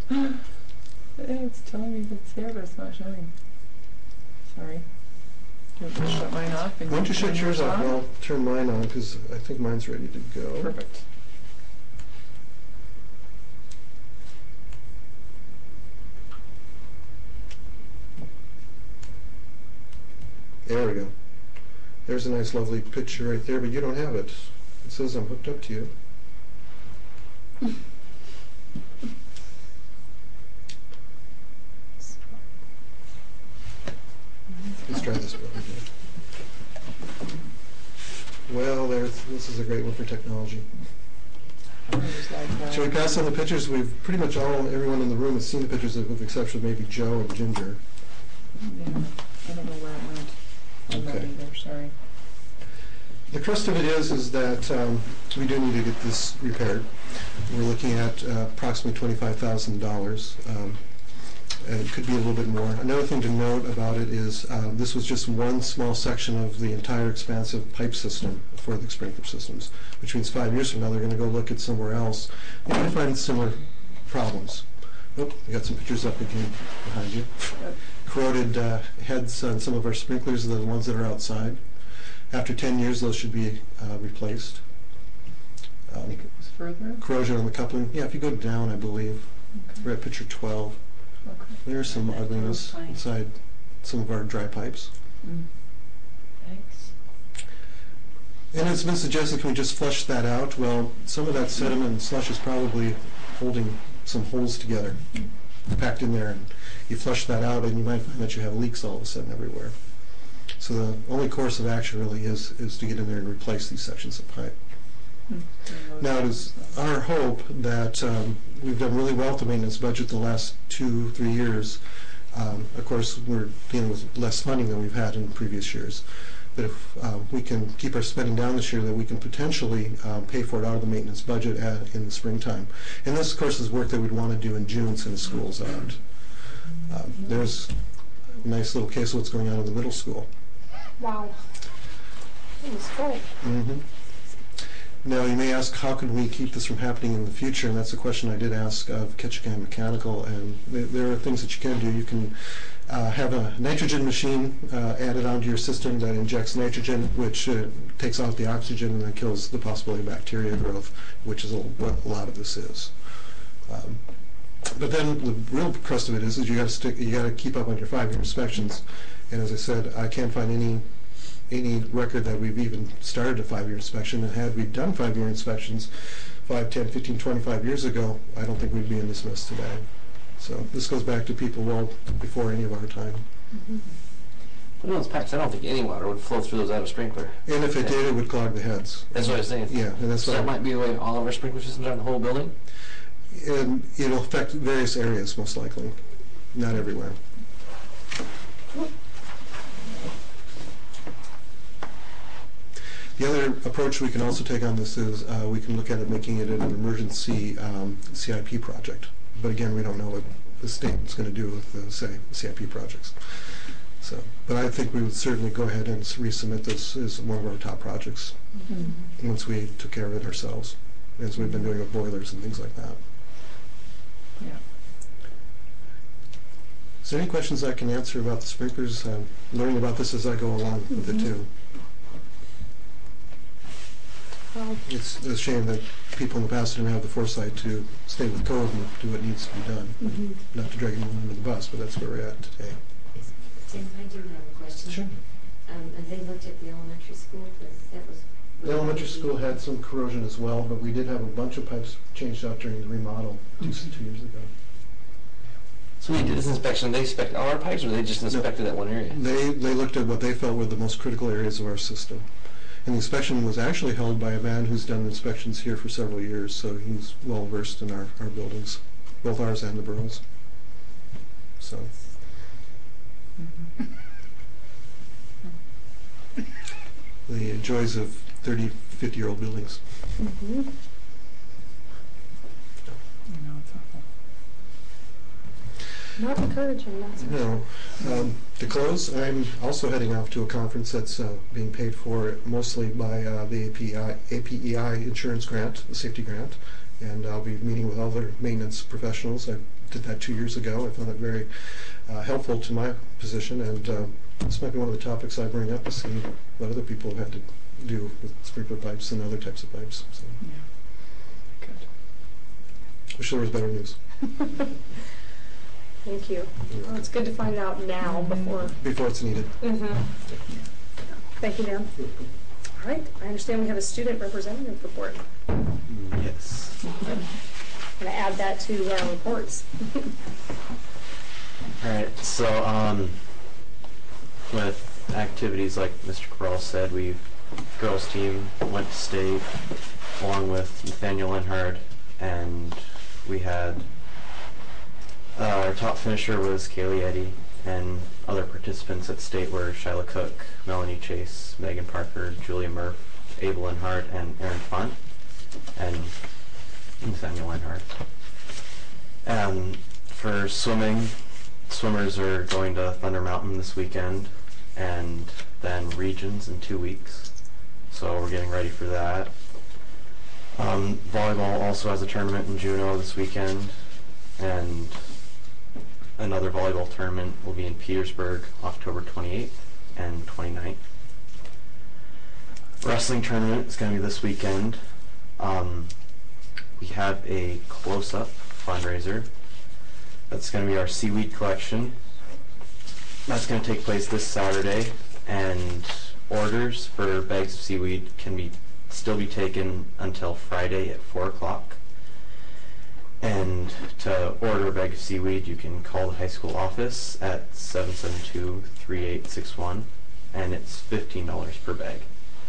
It's telling me it's there, but it's not showing. Sorry. Do you want me to shut mine off? And Why don't you shut turn yours off, on? and I'll turn mine on, because I think mine's ready to go. Perfect. There we go. There's a nice lovely picture right there, but you don't have it. It says I'm hooked up to you. Let's try this one again. Well, there's, this is a great one for technology. I was like, uh, Shall we pass on the pictures? We've pretty much all, everyone in the room has seen the pictures, with the exception of maybe Joe and Ginger. Yeah, I don't know where it went. I'm not Okay. either, sorry. The crust of it is, is that um, we do need to get this repaired. We're looking at uh, approximately twenty-five thousand dollars. Um, and it could be a little bit more. Another thing to note about it is um, this was just one small section of the entire expansive pipe system for the sprinkler systems, which means five years from now they're going to go look at somewhere else. They might find similar problems. Oh, we got some pictures up again behind you. Yep. Corroded uh, heads on some of our sprinklers, the ones that are outside. After ten years, those should be uh, replaced. I Um, think it was further. corrosion on the coupling. Yeah, if you go down, I believe. Okay. We're at picture twelve. Okay. There's some That ugliness goes fine. inside some of our dry pipes. Mm. Thanks. And it's been suggested, can we just flush that out? Well, some of that sediment and slush is probably holding some holes together, packed in there. And you flush that out, and you might find that you have leaks all of a sudden everywhere. So the only course of action really is is to get in there and replace these sections of pipe. Mm. Now, it is our hope that um, we've done really well with the maintenance budget the last two, three years. Um, of course, we're dealing with less funding than we've had in previous years. But if uh, we can keep our spending down this year, that we can potentially um, pay for it out of the maintenance budget at, in the springtime. And this, of course, is work that we'd want to do in June since the school's out. Um, there's a nice little case of what's going on in the middle school. Wow. It was full. Mm-hmm. Now, you may ask, how can we keep this from happening in the future? And that's a question I did ask of Ketchikan Mechanical, and there, there are things that you can do. You can uh, have a nitrogen machine uh, added onto your system that injects nitrogen, which uh, takes out the oxygen and then kills the possibility of bacteria growth, which is a, what a lot of this is. Um, but then the real crust of it is, is you got to stick, you got to keep up on your five-year inspections. And as I said, I can't find any any record that we've even started a five-year inspection. And had we done five-year inspections five, ten, fifteen, twenty-five years ago, I don't think we'd be in this mess today. So this goes back to people well before any of our time. Mm-hmm. Put those pipes, I don't think any water would flow through those out of sprinkler. And if it did, it would clog the heads. That's what I was saying. Yeah, and that's So what that might be the way all of our sprinkler systems are in the whole building? and it'll affect various areas most likely, not everywhere. The other approach we can also take on this is uh, we can look at it making it an emergency um, C I P project. But again, we don't know what the state is going to do with the say, C I P projects. So, but I think we would certainly go ahead and resubmit this as one of our top projects Mm-hmm. once we took care of it ourselves, as we've been doing with boilers and things like that. Yeah. Is there any questions I can answer about the sprinklers? I'm learning about this as I go along with it too. Um, It's a shame that people in the past didn't have the foresight to stay with code and do what needs to be done. mhm. Not to drag anyone under the bus, but that's where we're at today. Tim, I do have a question. Um, have they looked at the elementary school? Because that was. The elementary school had some corrosion as well, but we did have a bunch of pipes changed out during the remodel two, two years ago. So we did this inspection, they inspected all our pipes, or they just inspected that one area? They, they looked at what they felt were the most critical areas of our system. And the inspection was actually held by a man who's done inspections here for several years, so he's well versed in our, our buildings, both ours and the boroughs. So. The joys of thirty, fifty-year-old buildings. Mhm. I know, it's awful. Not encouraging, that's for sure. No. Um, to close, I'm also heading off to a conference that's uh, being paid for mostly by uh, the A P I, A P E I insurance grant, the safety grant, and I'll be meeting with other maintenance professionals. I did that two years ago. I found it very uh, helpful to my position, and uh, this might be one of the topics I bring up to see what other people have had to do with sprinkler pipes and other types of pipes. So, Yeah. Good. wish there was better news. Thank you. Well, it's good to find out now before. Before it's needed. Mhm. Thank you, Dan. All right, I understand we have a student representative report. Yes. I'm going to add that to our reports. All right, so um, with activities like Mister Corral said, we girls team went to state along with Nathaniel Linhard, and we had uh, our top finisher was Kaylee Eddy, and other participants at state were Shyla Cook, Melanie Chase, Megan Parker, Julia Murph, Abel Linhart, and Aaron Font, and Nathaniel Linhart. Um, for swimming, swimmers are going to Thunder Mountain this weekend, and then regions in two weeks. So we're getting ready for that. Um, volleyball also has a tournament in Juneau this weekend, and another volleyball tournament will be in Petersburg October twenty-eighth and twenty-ninth. Wrestling tournament is going to be this weekend. Um, we have a close-up fundraiser. That's going to be our seaweed collection. That's going to take place this Saturday, and orders for bags of seaweed can be still be taken until Friday at four o'clock. And to order a bag of seaweed, you can call the high school office at seven seven two, three eight six one, and it's fifteen dollars per bag.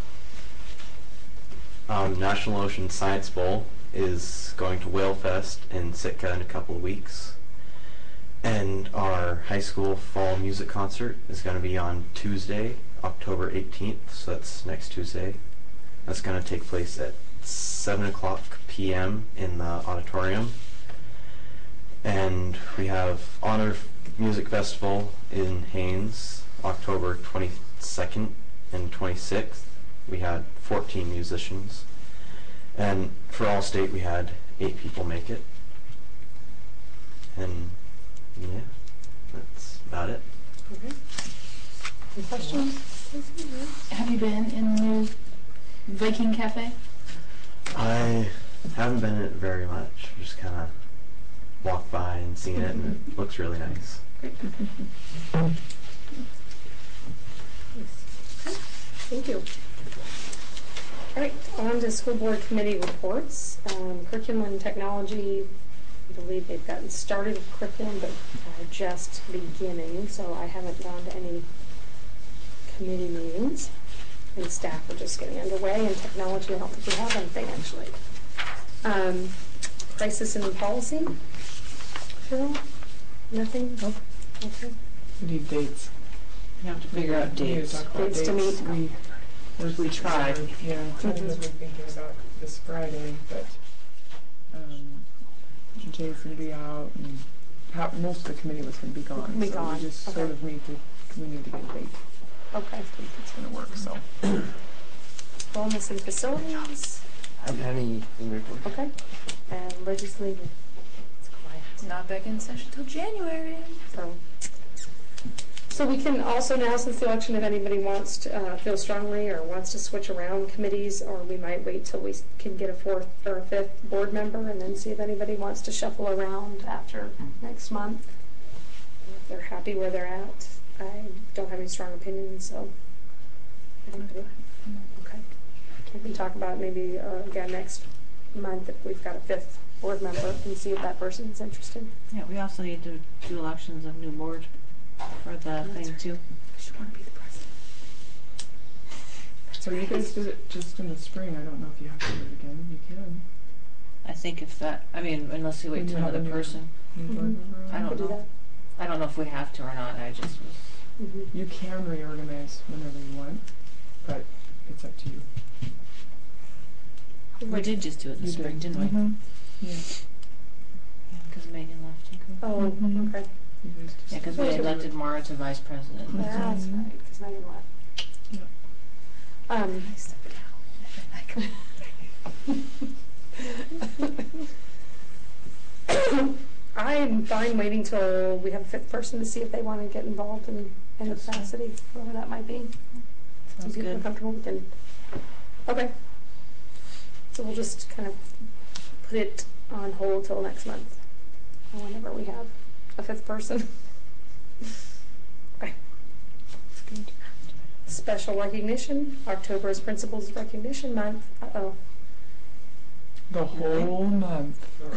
Um, National Ocean Science Bowl is going to Whale Fest in Sitka in a couple of weeks. And our high school fall music concert is going to be on Tuesday, October eighteenth, so that's next Tuesday. That's going to take place at seven o'clock p m in the auditorium. And we have Honor Music Festival in Haines, October twenty-second and twenty-sixth. We had fourteen musicians. And for all state, we had eight people make it. And yeah, that's about it. Okay. Any questions? Have you been in the new Viking Cafe? I haven't been in it very much. Just kind of walked by and seen it, and it looks really nice. Thank you. All right, on to school board committee reports. Um, curriculum and technology, I believe they've gotten started with curriculum, but are just beginning, so I haven't gone to any committee meetings. And staff are just getting underway, and technology, I don't think we have anything actually. Um, crisis and policy, Phil? Nothing? Nope. Okay. We need dates. You have to figure out We need to dates. talk about Dates to meet. We, we're We tried. Yeah, tentatively thinking about this Friday, but um, Jay's going to be out, and half, most of the committee was going to be gone. Be so gone, we just okay. sort of need to, we need to get a date. Okay. If it's going to work, so. Wellness and facilities. I haven't had anything to report. Okay. And legislative. It's quiet. Not back in session till January. So So we can also now, since the election, if anybody wants to, uh, feel strongly or wants to switch around committees, or we might wait till we can get a fourth or a fifth board member and then see if anybody wants to shuffle around after next month. If they're happy where they're at. I don't have any strong opinions, so. Anybody? Okay. We can talk about maybe, uh, again, next month if we've got a fifth board member and see if that person is interested. Yeah, we also need to do elections of new board for the thing too. She want to be the president. So you guys did it just in the spring. I don't know if you have to do it again. You can. I think if that, I mean, unless we wait When you till have a another new- person. new board Mhm. member on. I We'll don't do know. I don't know if we have to or not. I just was. Mhm. You can reorganize whenever you want, but it's up to you. We did just do it in the You spring, did. didn't we? Mhm. Yeah. Yeah, because Megan left. Oh, Mhm. okay. You guys just- Yeah, because we elected Mara to vice president. Mhm. That's right, because Megan left. Yeah. Um, I step down. I'm fine waiting till we have a fifth person to see if they want to get involved in any That's fine. capacity, whatever that might be. Some Sounds people are good. comfortable, we can. Okay. So we'll just kind of put it on hold till next month, or whenever we have a fifth person. Okay. That's good. Special recognition, October is Principals Recognition Month. Uh-oh. The whole month.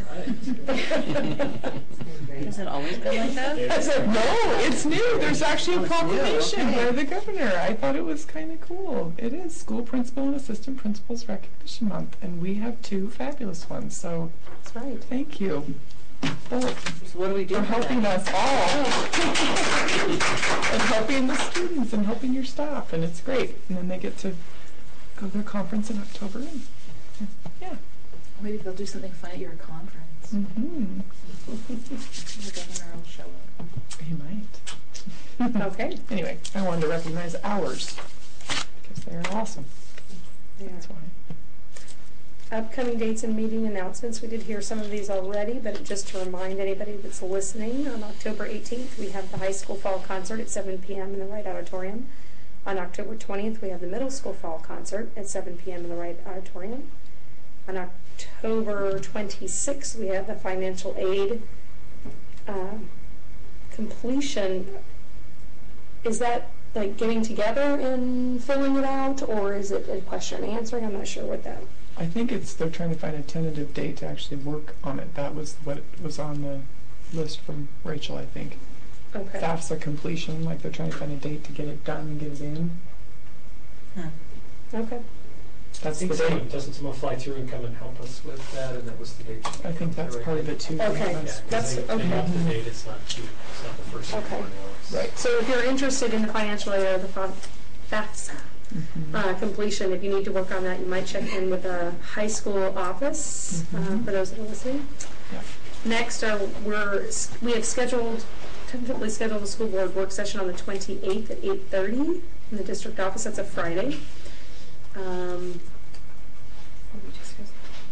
Has it always been like that? I said, no, it's new. There's actually a proclamation by the governor. I thought it was kind of cool. It is School Principal and Assistant Principals Recognition Month, and we have two fabulous ones, so That's right. thank you both So what do we do for for helping that? us all. And helping the students and helping your staff, and it's great. And then they get to go to their conference in October. And, yeah. Maybe they'll do something fun at your conference. Mm-hmm. The governor will show up. He might. Okay. Anyway, I wanted to recognize ours because they're awesome. That's why. Upcoming dates and meeting announcements. We did hear some of these already, but just to remind anybody that's listening, on October eighteenth, we have the high school fall concert at seven p m in the Wright Auditorium. On October twentieth, we have the middle school fall concert at seven p m in the Wright Auditorium. On October twenty-sixth, we have the financial aid um, completion. Is that like getting together and filling it out, or is it a question and answering? I'm not sure what that. I think it's they're trying to find a tentative date to actually work on it. That was what was on the list from Rachel, I think. Okay. FAFSA completion, like they're trying to find a date to get it done and get it in. Hmm. Okay. That's I the think date. someone, doesn't someone fly through and come and help us with that, and that was the date? I think that's part of it too. Okay. Yeah, because- 'cause That's- they, they okay. have the date, it's not cheap, it's not the first thing Okay. everyone else. Right. So if you're interested in the financial aid or the fa- FAFSA Mhm. uh, completion, if you need to work on that, you might check in with the high school office, uh, Mhm. for those that are listening. Yeah. Next, uh, we're, we have scheduled, tentatively scheduled a school board work session on the twenty-eighth at eight thirty in the district office. That's a Friday. Um, what did we discuss?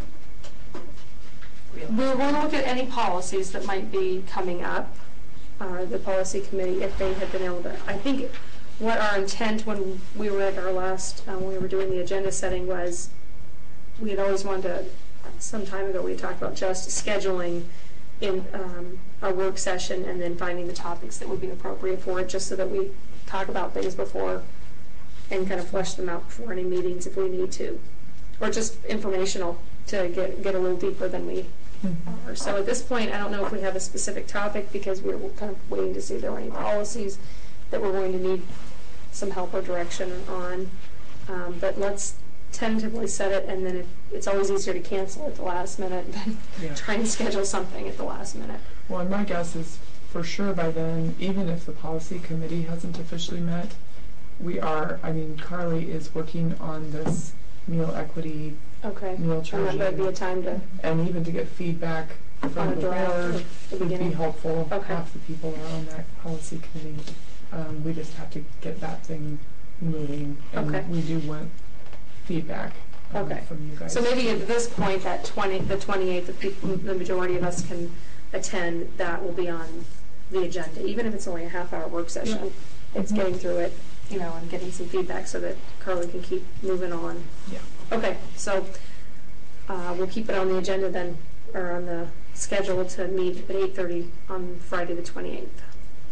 We're going to look at any policies that might be coming up, uh, the policy committee, if they have been able to. I think what our intent when we were at our last, uh, when we were doing the agenda setting was, we had always wanted to, some time ago, we talked about just scheduling in um, a work session and then finding the topics that would be appropriate for it, just so that we talk about things before and kind of flesh them out before any meetings if we need to, or just informational to get get a little deeper than we Mhm. are. So at this point, I don't know if we have a specific topic because we're kind of waiting to see if there are any policies that we're going to need some help or direction on. Um, but let's tentatively set it, and then if, it's always easier to cancel at the last minute than Yeah. try and schedule something at the last minute. Well, and my guess is for sure by then, even if the policy committee hasn't officially met, we are, I mean, Carly is working on this meal equity, Okay. meal And charging. that would be a time to, And even to get feedback On from a the draft board of the would be beginning. helpful. Okay. Half the people are on that policy committee. Um, we just have to get that thing moving. And Okay. we do want feedback um, Okay. from you guys. so maybe at this point, that twenty, the twenty-eighth, the people, the majority of us can attend, that will be on the agenda, even if it's only a half-hour work session. It's Mhm. getting through it, you know, and getting some feedback so that Carly can keep moving on. Yeah. Okay, so uh, we'll keep it on the agenda then, or on the schedule to meet at eight thirty on Friday the twenty-eighth.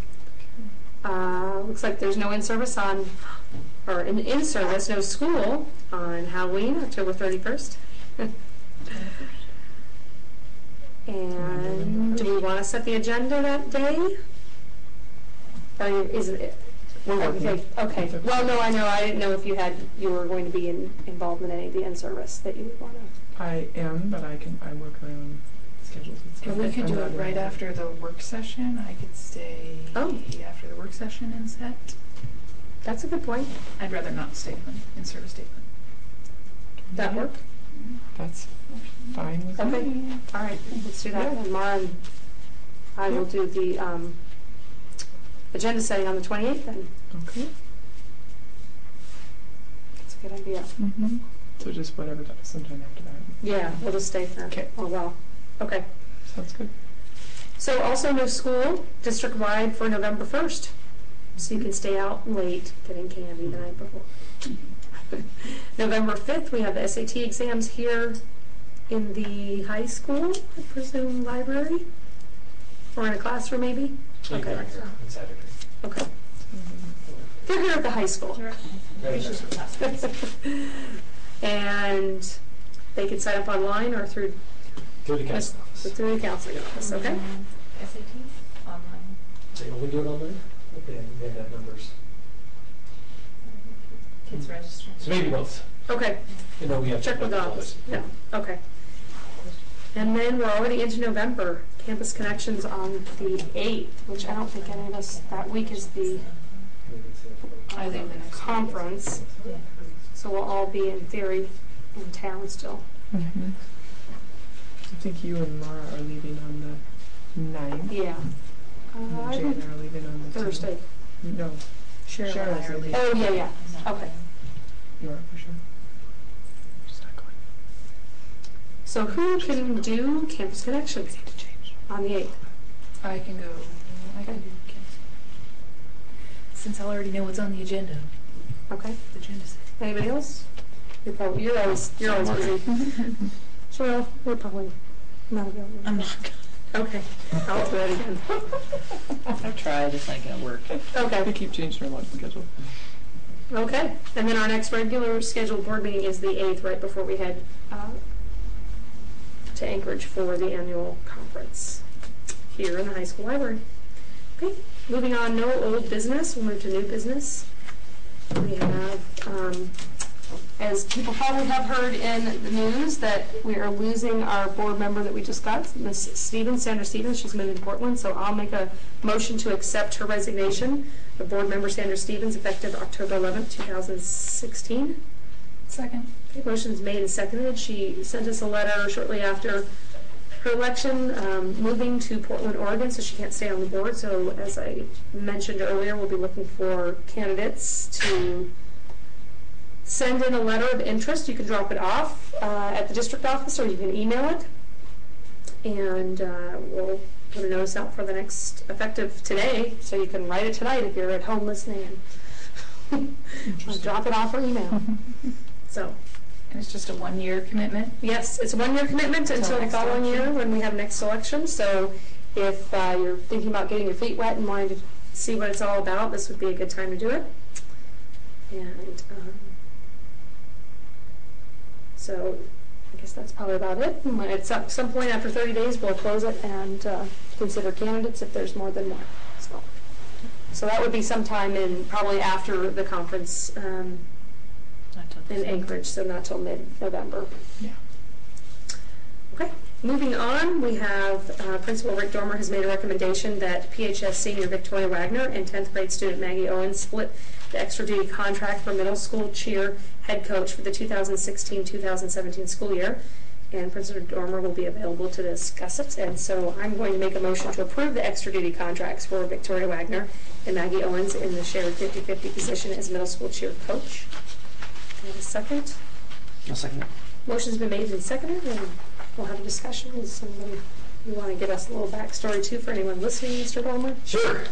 Uh, looks like there's no in-service on, or in in-service, no school on Halloween, October thirty-first. And do we want to set the agenda that day? Or is it? We're working. Okay, okay. Well, no, I know, I didn't know if you had, you were going to be in, involved in any of the in-service that you would want to. I am, but I can, I work my own schedules and stuff. If we could I'm do not it in right the- after the work session, I could stay Oh. after the work session and set. That's a good point. I'd rather not stay in, in service statement. That work? That's fine with Okay, me. all right, let's do that Yeah. then. Mara and I will do the um, agenda setting on the twenty-eighth then. Okay. That's a good idea. Mm-hmm. So just whatever, time- sometime after that. Yeah, we'll just stay for Okay. a while. Okay. Sounds good. So also no school district-wide for November first. So you can stay out late getting candy the night before. November fifth, we have the S A T exams here in the high school, I presume library? Or in a classroom maybe? Okay. Right here on Saturday. Okay. They're here at the high school. Very nice. And they can sign up online or through, Through the council office. through the counseling office, okay? S A Ts online. So you only do it online? Okay, they have numbers. Kids register. So maybe both. Okay. You know, we have. Check with the office. Yeah, okay. And then we're already into November. Campus Connections on the eighth, which I don't think any of us, that week is the I think the next conference. So we'll all be in theory in town still. Mm-hmm. I think you and Mara are leaving on the ninth. Yeah. Uh, I And Jane think are leaving on the tenth. Thursday. No. Cheryl and I are leaving. Oh, yeah, yeah. Okay. You are for sure. Just not going. So who can do Campus Connections on the eighth? I can go. I can do campus. Since I already know what's on the agenda. Okay. The agenda set. Anybody else? You're probably, you're always, you're always busy. Cheryl, you're probably not available. I'm not Okay, I'll do it again. I've tried, it's not gonna work. They Okay, keep changing our lunch schedule. okay. And then our next regular scheduled board meeting is the eighth, right before we head uh, to Anchorage for the annual conference here in the high school library. Okay, moving on, no old business, we'll move to new business. We have, um, as people probably have heard in the news, that we are losing our board member that we just got, Miss Stevens, Sandra Stevens. She's moving to Portland, so I'll make a motion to accept her resignation of board member Sandra Stevens effective October eleventh, two thousand sixteen. Second. Okay, motion's made and seconded. She sent us a letter shortly after her election, um, moving to Portland, Oregon, so she can't stay on the board. So as I mentioned earlier, we'll be looking for candidates to send in a letter of interest. You can drop it off uh, at the district office or you can email it. And uh, we'll put a notice out for the next, effective today, so you can write it tonight if you're at home listening and drop it off or email. So. And it's just a one-year commitment? Yes, it's a one-year commitment until the next following election. year when we have next election. So if uh, you're thinking about getting your feet wet and wanting to see what it's all about, this would be a good time to do it. And um, so I guess that's probably about it. And when it's at some point after thirty days, we'll close it and uh, consider candidates if there's more than one. So, so that would be sometime in, probably after the conference um, in Anchorage, so not till mid-November. Yeah. Okay, moving on, we have uh, Principal Rick Dormer has made a recommendation that P H S senior Victoria Wagner and tenth grade student Maggie Owens split the extra duty contract for middle school cheer head coach for the two thousand sixteen two thousand seventeen school year. And Principal Dormer will be available to discuss it. And so I'm going to make a motion to approve the extra duty contracts for Victoria Wagner and Maggie Owens in the shared fifty fifty position as middle school cheer coach. Do I have a second? I'll second it. Motion's been made and seconded, and we'll have a discussion. Is somebody, you want to give us a little backstory too for anyone listening, Mister Dormer? Sure.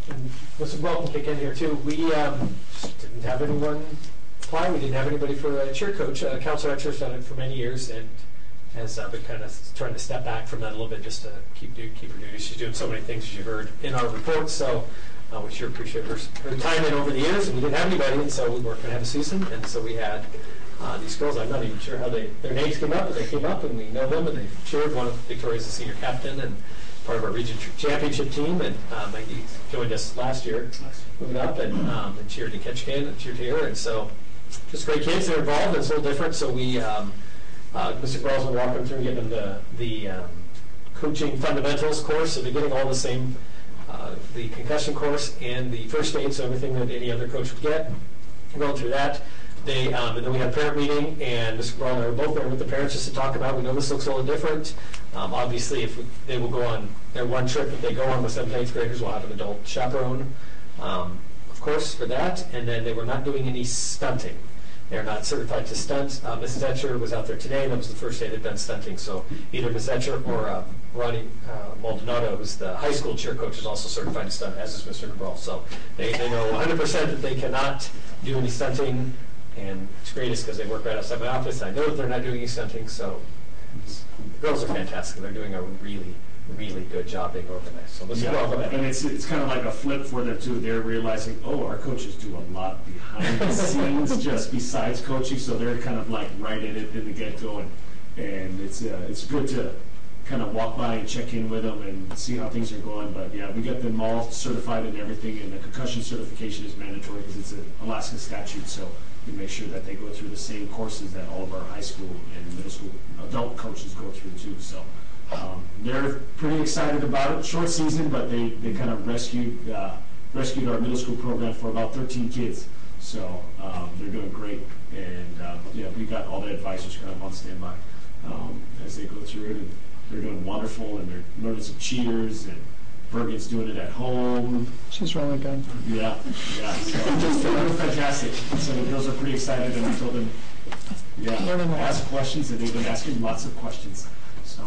and Mister Bell can kick in here too. We um, just didn't have anyone apply. We didn't have anybody for a cheer coach. Uh, Counselor Etcher's done it for many years and has uh, been kind of trying to step back from that a little bit just to keep do, keep her duties. She's doing so many things, as you heard in our reports. So uh, we sure appreciate her, her time in over the years. And we didn't have anybody, and so we weren't going to have a season. And so we had uh, these girls. I'm not even sure how they their names came up, but they came up, and we know them, and they cheered. One of Victoria's the senior captain and part of our region championship team, and um, Maggie joined us last year, moving up, and, um, and cheered in Ketchikan and cheered here, and so just great kids. They're involved, and it's a little different. So we, um, uh, Mister Carl's been walking through, getting them the the um, coaching fundamentals course, so they're getting all the same, uh, the concussion course and the first aid, so everything that any other coach would get. Going through that. They, um, and then we had a parent meeting, and Mister Cabral and I were both there with the parents just to talk about, we know this looks a little different. Um, obviously, if we, they will go on their one trip that they go on with seventh and eighth graders, we'll have an adult chaperone, um, of course, for that. And then they were not doing any stunting. They're not certified to stunt. Uh, Missus Etcher was out there today, and that was the first day they'd done stunting. So either Miz Etcher or uh, Ronnie uh, Maldonado, who's the high school cheer coach, is also certified to stunt, as is Mister Cabral. So they, they know one hundred percent that they cannot do any stunting. And it's greatest because they work right outside my office. I know that they're not doing any stunting, so the girls are fantastic. They're doing a really, really good job being organized. So let's yeah, go over that. And it's it's kind of like a flip for them too. They're realizing, oh, our coaches do a lot behind the scenes, just besides coaching. So they're kind of like right in it in the get go, and and it's uh, it's good to kind of walk by and check in with them and see how things are going. But yeah, we got them all certified and everything, and the concussion certification is mandatory because it's an Alaska statute. So we make sure that they go through the same courses that all of our high school and middle school adult coaches go through too. So um, they're pretty excited about it. Short season, but they, they kind of rescued uh, rescued our middle school program for about thirteen kids. So um, they're doing great, and uh, yeah, we got all the advisors kind of on standby um, as they go through it, and they're doing wonderful, and they're learning some cheers, and Bergen's doing it at home. She's really good. Yeah, yeah. So they're fantastic. So the girls are pretty excited, and I told them, yeah, ask questions, and they've been asking lots of questions. So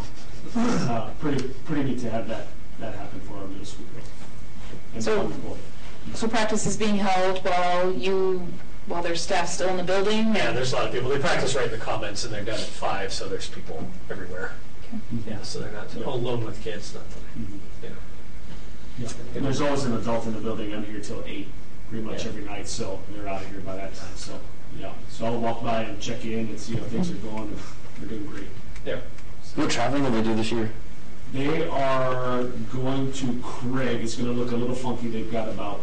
uh, pretty pretty neat to have that that happen for our middle school girls. And So- wonderful. So practice is being held while you, while there's staff still in the building? Yeah, there's a lot of people. They practice right in the comments, and they're done at five, so there's people everywhere. Yeah, so they're not Yeah. alone with kids. Not, Mhm. you know. Yeah. And there's always an adult in the building. I'm here till eight, pretty much Yeah. every night. So they're out of here by that time. So yeah. So I'll walk by and check in and see how things are going. And they're doing great. Yeah. What traveling will they do this year? They are going to Craig. It's going to look a little funky. They've got about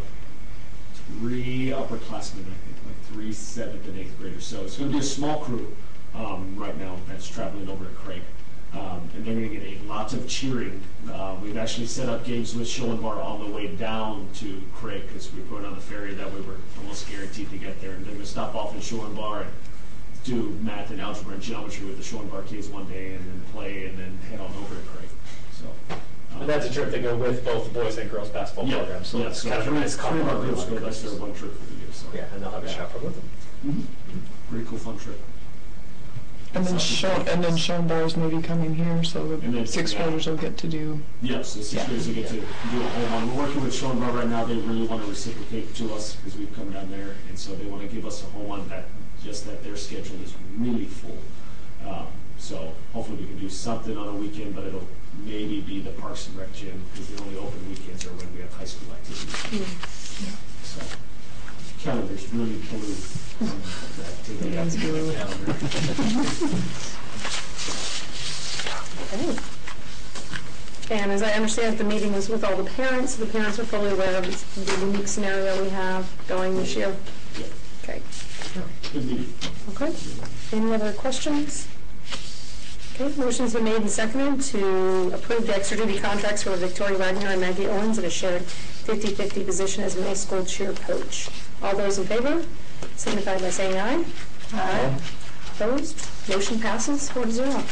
three upperclassmen, I think, like three seventh and eighth graders. So it's going to be a small crew um, right now that's traveling over to Craig. Um, and they're going to get a lot of cheering. Uh, we've actually set up games with Schoenbar on the way down to Craig because we're going on the ferry. That way we're almost guaranteed to get there. And they're going to stop off in Schoenbar and do math and algebra and geometry with the Schoenbar kids one day, and then play, and then head on over to Craig. So. Um, And that's a trip they go with both the boys and girls basketball yeah, program. So yeah, it's so kind of a three- nice three of our compliment. groups go. That's their one trip for the year. So. Yeah, and they'll have a Yeah. chaperone with them. Mm-hmm. Pretty cool, fun trip. And then Sean, and then Sean Barr's maybe coming here, so And the then- sixth yeah. graders will get to do. Yes, the sixth Yeah. graders will get to do a whole one. We're working with Schoenbar right now. They really want to reciprocate to us because we've come down there, and so they want to give us a whole one that just that their schedule is really full. Um, so hopefully we can do something on a weekend, but it'll maybe be the Parks and Rec gym because the only open weekends are when we have high school activities. Mm. Yeah. So calendar's really blue. Um, that today. It is blue. Calendar. Okay. And as I understand, the meeting was with all the parents. The parents are fully aware of this- the unique scenario we have going this year. Yeah. Okay. Good meeting. Okay. Any other questions? Okay, motion's been made and seconded to approve the extra duty contracts for Victoria Wagner and Maggie Owens at a shared fifty-fifty position as middle school cheer coach. All those in favor signify by saying aye. Aye. Opposed? Motion passes four to zero.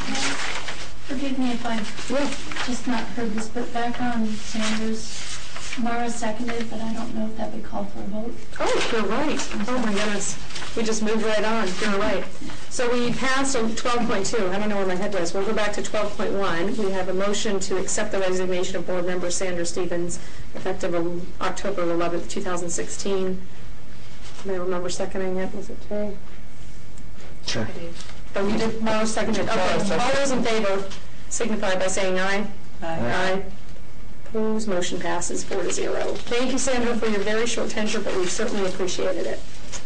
Forgive me if I've Yeah. just not heard this, but back on Sanders' Mara seconded, but I don't know if that would call for a vote. Oh, you're right. Oh my goodness. We just moved right on. You're right. So we passed on twelve point two. I don't know where my head was. We'll go back to twelve point one. We have a motion to accept the resignation of board member Sandra Stevens effective on October eleventh, two thousand sixteen. May I remember seconding it? Was it Jay? Sure. Oh, you did? Mara seconded. Okay. All those in favor signify by saying aye. Aye. Aye. Opposed, motion passes four to zero. Thank you, Sandra, for your very short tenure, but we've certainly appreciated it.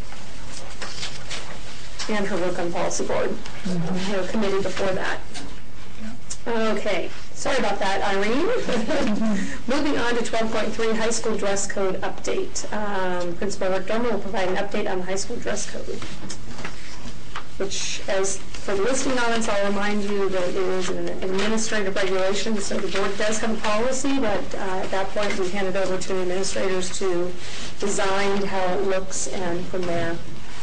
And her work on policy board, mm-hmm. her committee before that. Okay, sorry about that, Irene. Moving on to twelve point three, high school dress code update. Um, Principal Rick Dormer will provide an update on the high school dress code, which, as for the listening audience, I'll remind you that it is an administrative regulation, so the board does have a policy, but uh, at that point we hand it over to the administrators to design how it looks and from there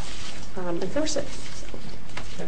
um, enforce it. Okay.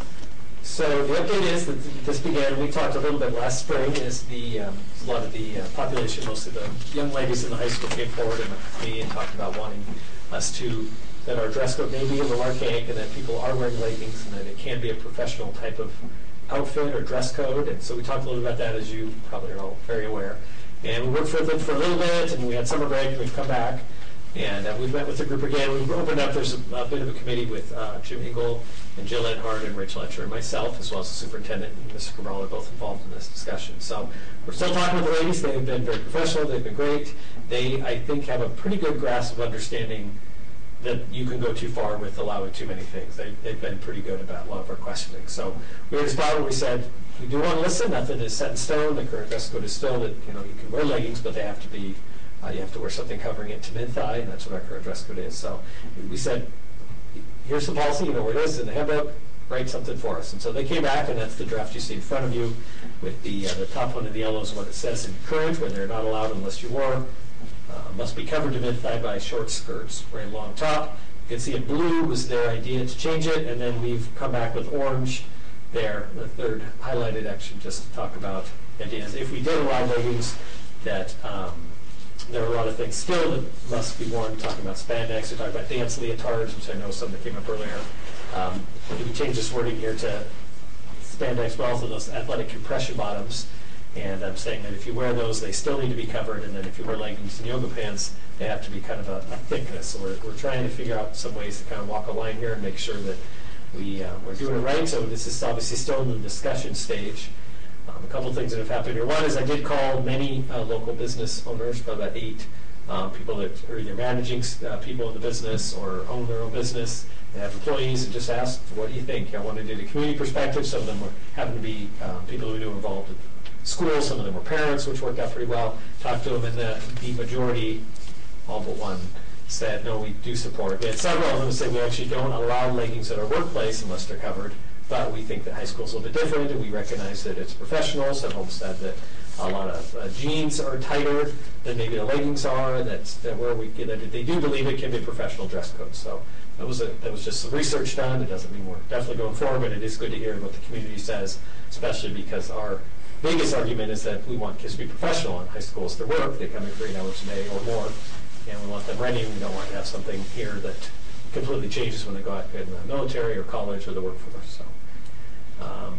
So the update is that this began, we talked a little bit last spring, is the, um, a lot of the uh, population, most of the young ladies in the high school came forward and with me and talked about wanting us to that our dress code may be a little archaic and that people are wearing leggings and that it can be a professional type of outfit or dress code. And so we talked a little about that, as you probably are all very aware. And we worked with it for a little bit, and we had summer break, and we've come back. And uh, we've met with the group again. We've opened up, there's a, a bit of a committee with uh, Jim Engel and Jill Edhart and Rachel Etcher and myself, as well as the superintendent and Mister Cabral are both involved in this discussion. So we're still talking with the ladies. They've been very professional. They've been great. They, I think, have a pretty good grasp of understanding that you can go too far with allowing too many things. They, they've been pretty good about a lot of our questioning. So we were at a spot where we said, we do want to listen. Nothing is set in stone. The current dress code is still that, you know, you can wear leggings, but they have to be, uh, you have to wear something covering it to mid-thigh, and that's what our current dress code is. So we said, here's the policy, you know where it is in the handbook, write something for us. And so they came back, and that's the draft you see in front of you with the, uh, the top one in the yellow is what it says in current, where they're not allowed unless you wore. Uh, must be covered to mid-thigh by short skirts, wearing long top. You can see in blue was their idea to change it, and then we've come back with orange there, the third highlighted action, just to talk about ideas. If we did allow leggings, that um, there are a lot of things still that must be worn, talking about spandex, we're talking about dance leotards, which I know some that came up earlier. Um, we changed this wording here to spandex, but also those athletic compression bottoms. And I'm saying that if you wear those, they still need to be covered, and then if you wear leggings and yoga pants, they have to be kind of a, a thickness. So we're, we're trying to figure out some ways to kind of walk a line here and make sure that we, uh, we're doing it right. So this is obviously still in the discussion stage. Um, a couple things that have happened here. One is I did call many uh, local business owners, about eight um, people that are either managing uh, people in the business or own their own business. They have employees, and just asked, what do you think? I wanted to do the community perspective. Some of them were, happen to be uh, people who knew involved in schools, some of them were parents, which worked out pretty well. Talked to them, and the, the majority, all but one, said, no, we do support. We had several of them say we actually don't allow leggings at our workplace unless they're covered, but we think that high school is a little bit different, and we recognize that it's professional. Some of them said that a lot of uh, jeans are tighter than maybe the leggings are, that's that where we that they do believe it can be a professional dress code. So that was a, that was just some research done. It doesn't mean we're definitely going forward, but it is good to hear what the community says, especially because our biggest argument is that we want kids to be professional in high schools. Their work, they come in for eight hours a day or more, and we want them ready. We don't want to have something here that completely changes when they go out in the military or college or the workforce. So, um,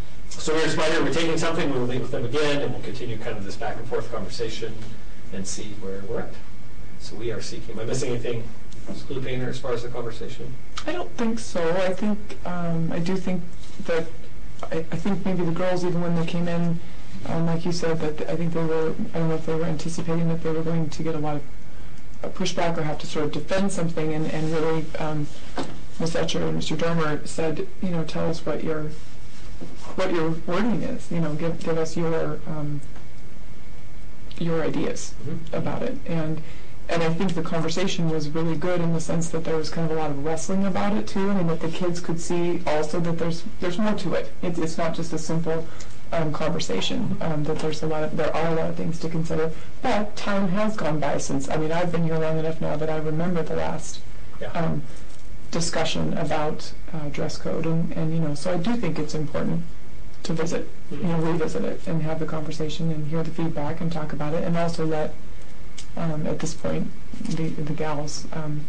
so we're inspired. We're taking something. We'll meet with them again, and we'll continue kind of this back and forth conversation and see where we're at. So we are seeking. Am I missing anything, School Painter, as far as the conversation? I don't think so. I think um, I do think that. I, I think maybe the girls, even when they came in, um, like you said, that th- I think they were, I don't know if they were anticipating that they were going to get a lot of uh, pushback or have to sort of defend something, and, and really um, Miz Etcher and Mister Dormer said, you know, tell us what your what your wording is, you know, give give us your um, your ideas mm-hmm. about it. And And I think the conversation was really good in the sense that there was kind of a lot of wrestling about it too. I mean, that the kids could see also that there's there's more to it. It's it's not just a simple um, conversation. Um, that there's a lot of there are a lot of things to consider. But time has gone by since. I mean, I've been here long enough now that I remember the last yeah. um, discussion about uh, dress code, and and you know, so I do think it's important to visit, you know, revisit it and have the conversation and hear the feedback and talk about it, and also let um, at this point, the, the gals, um,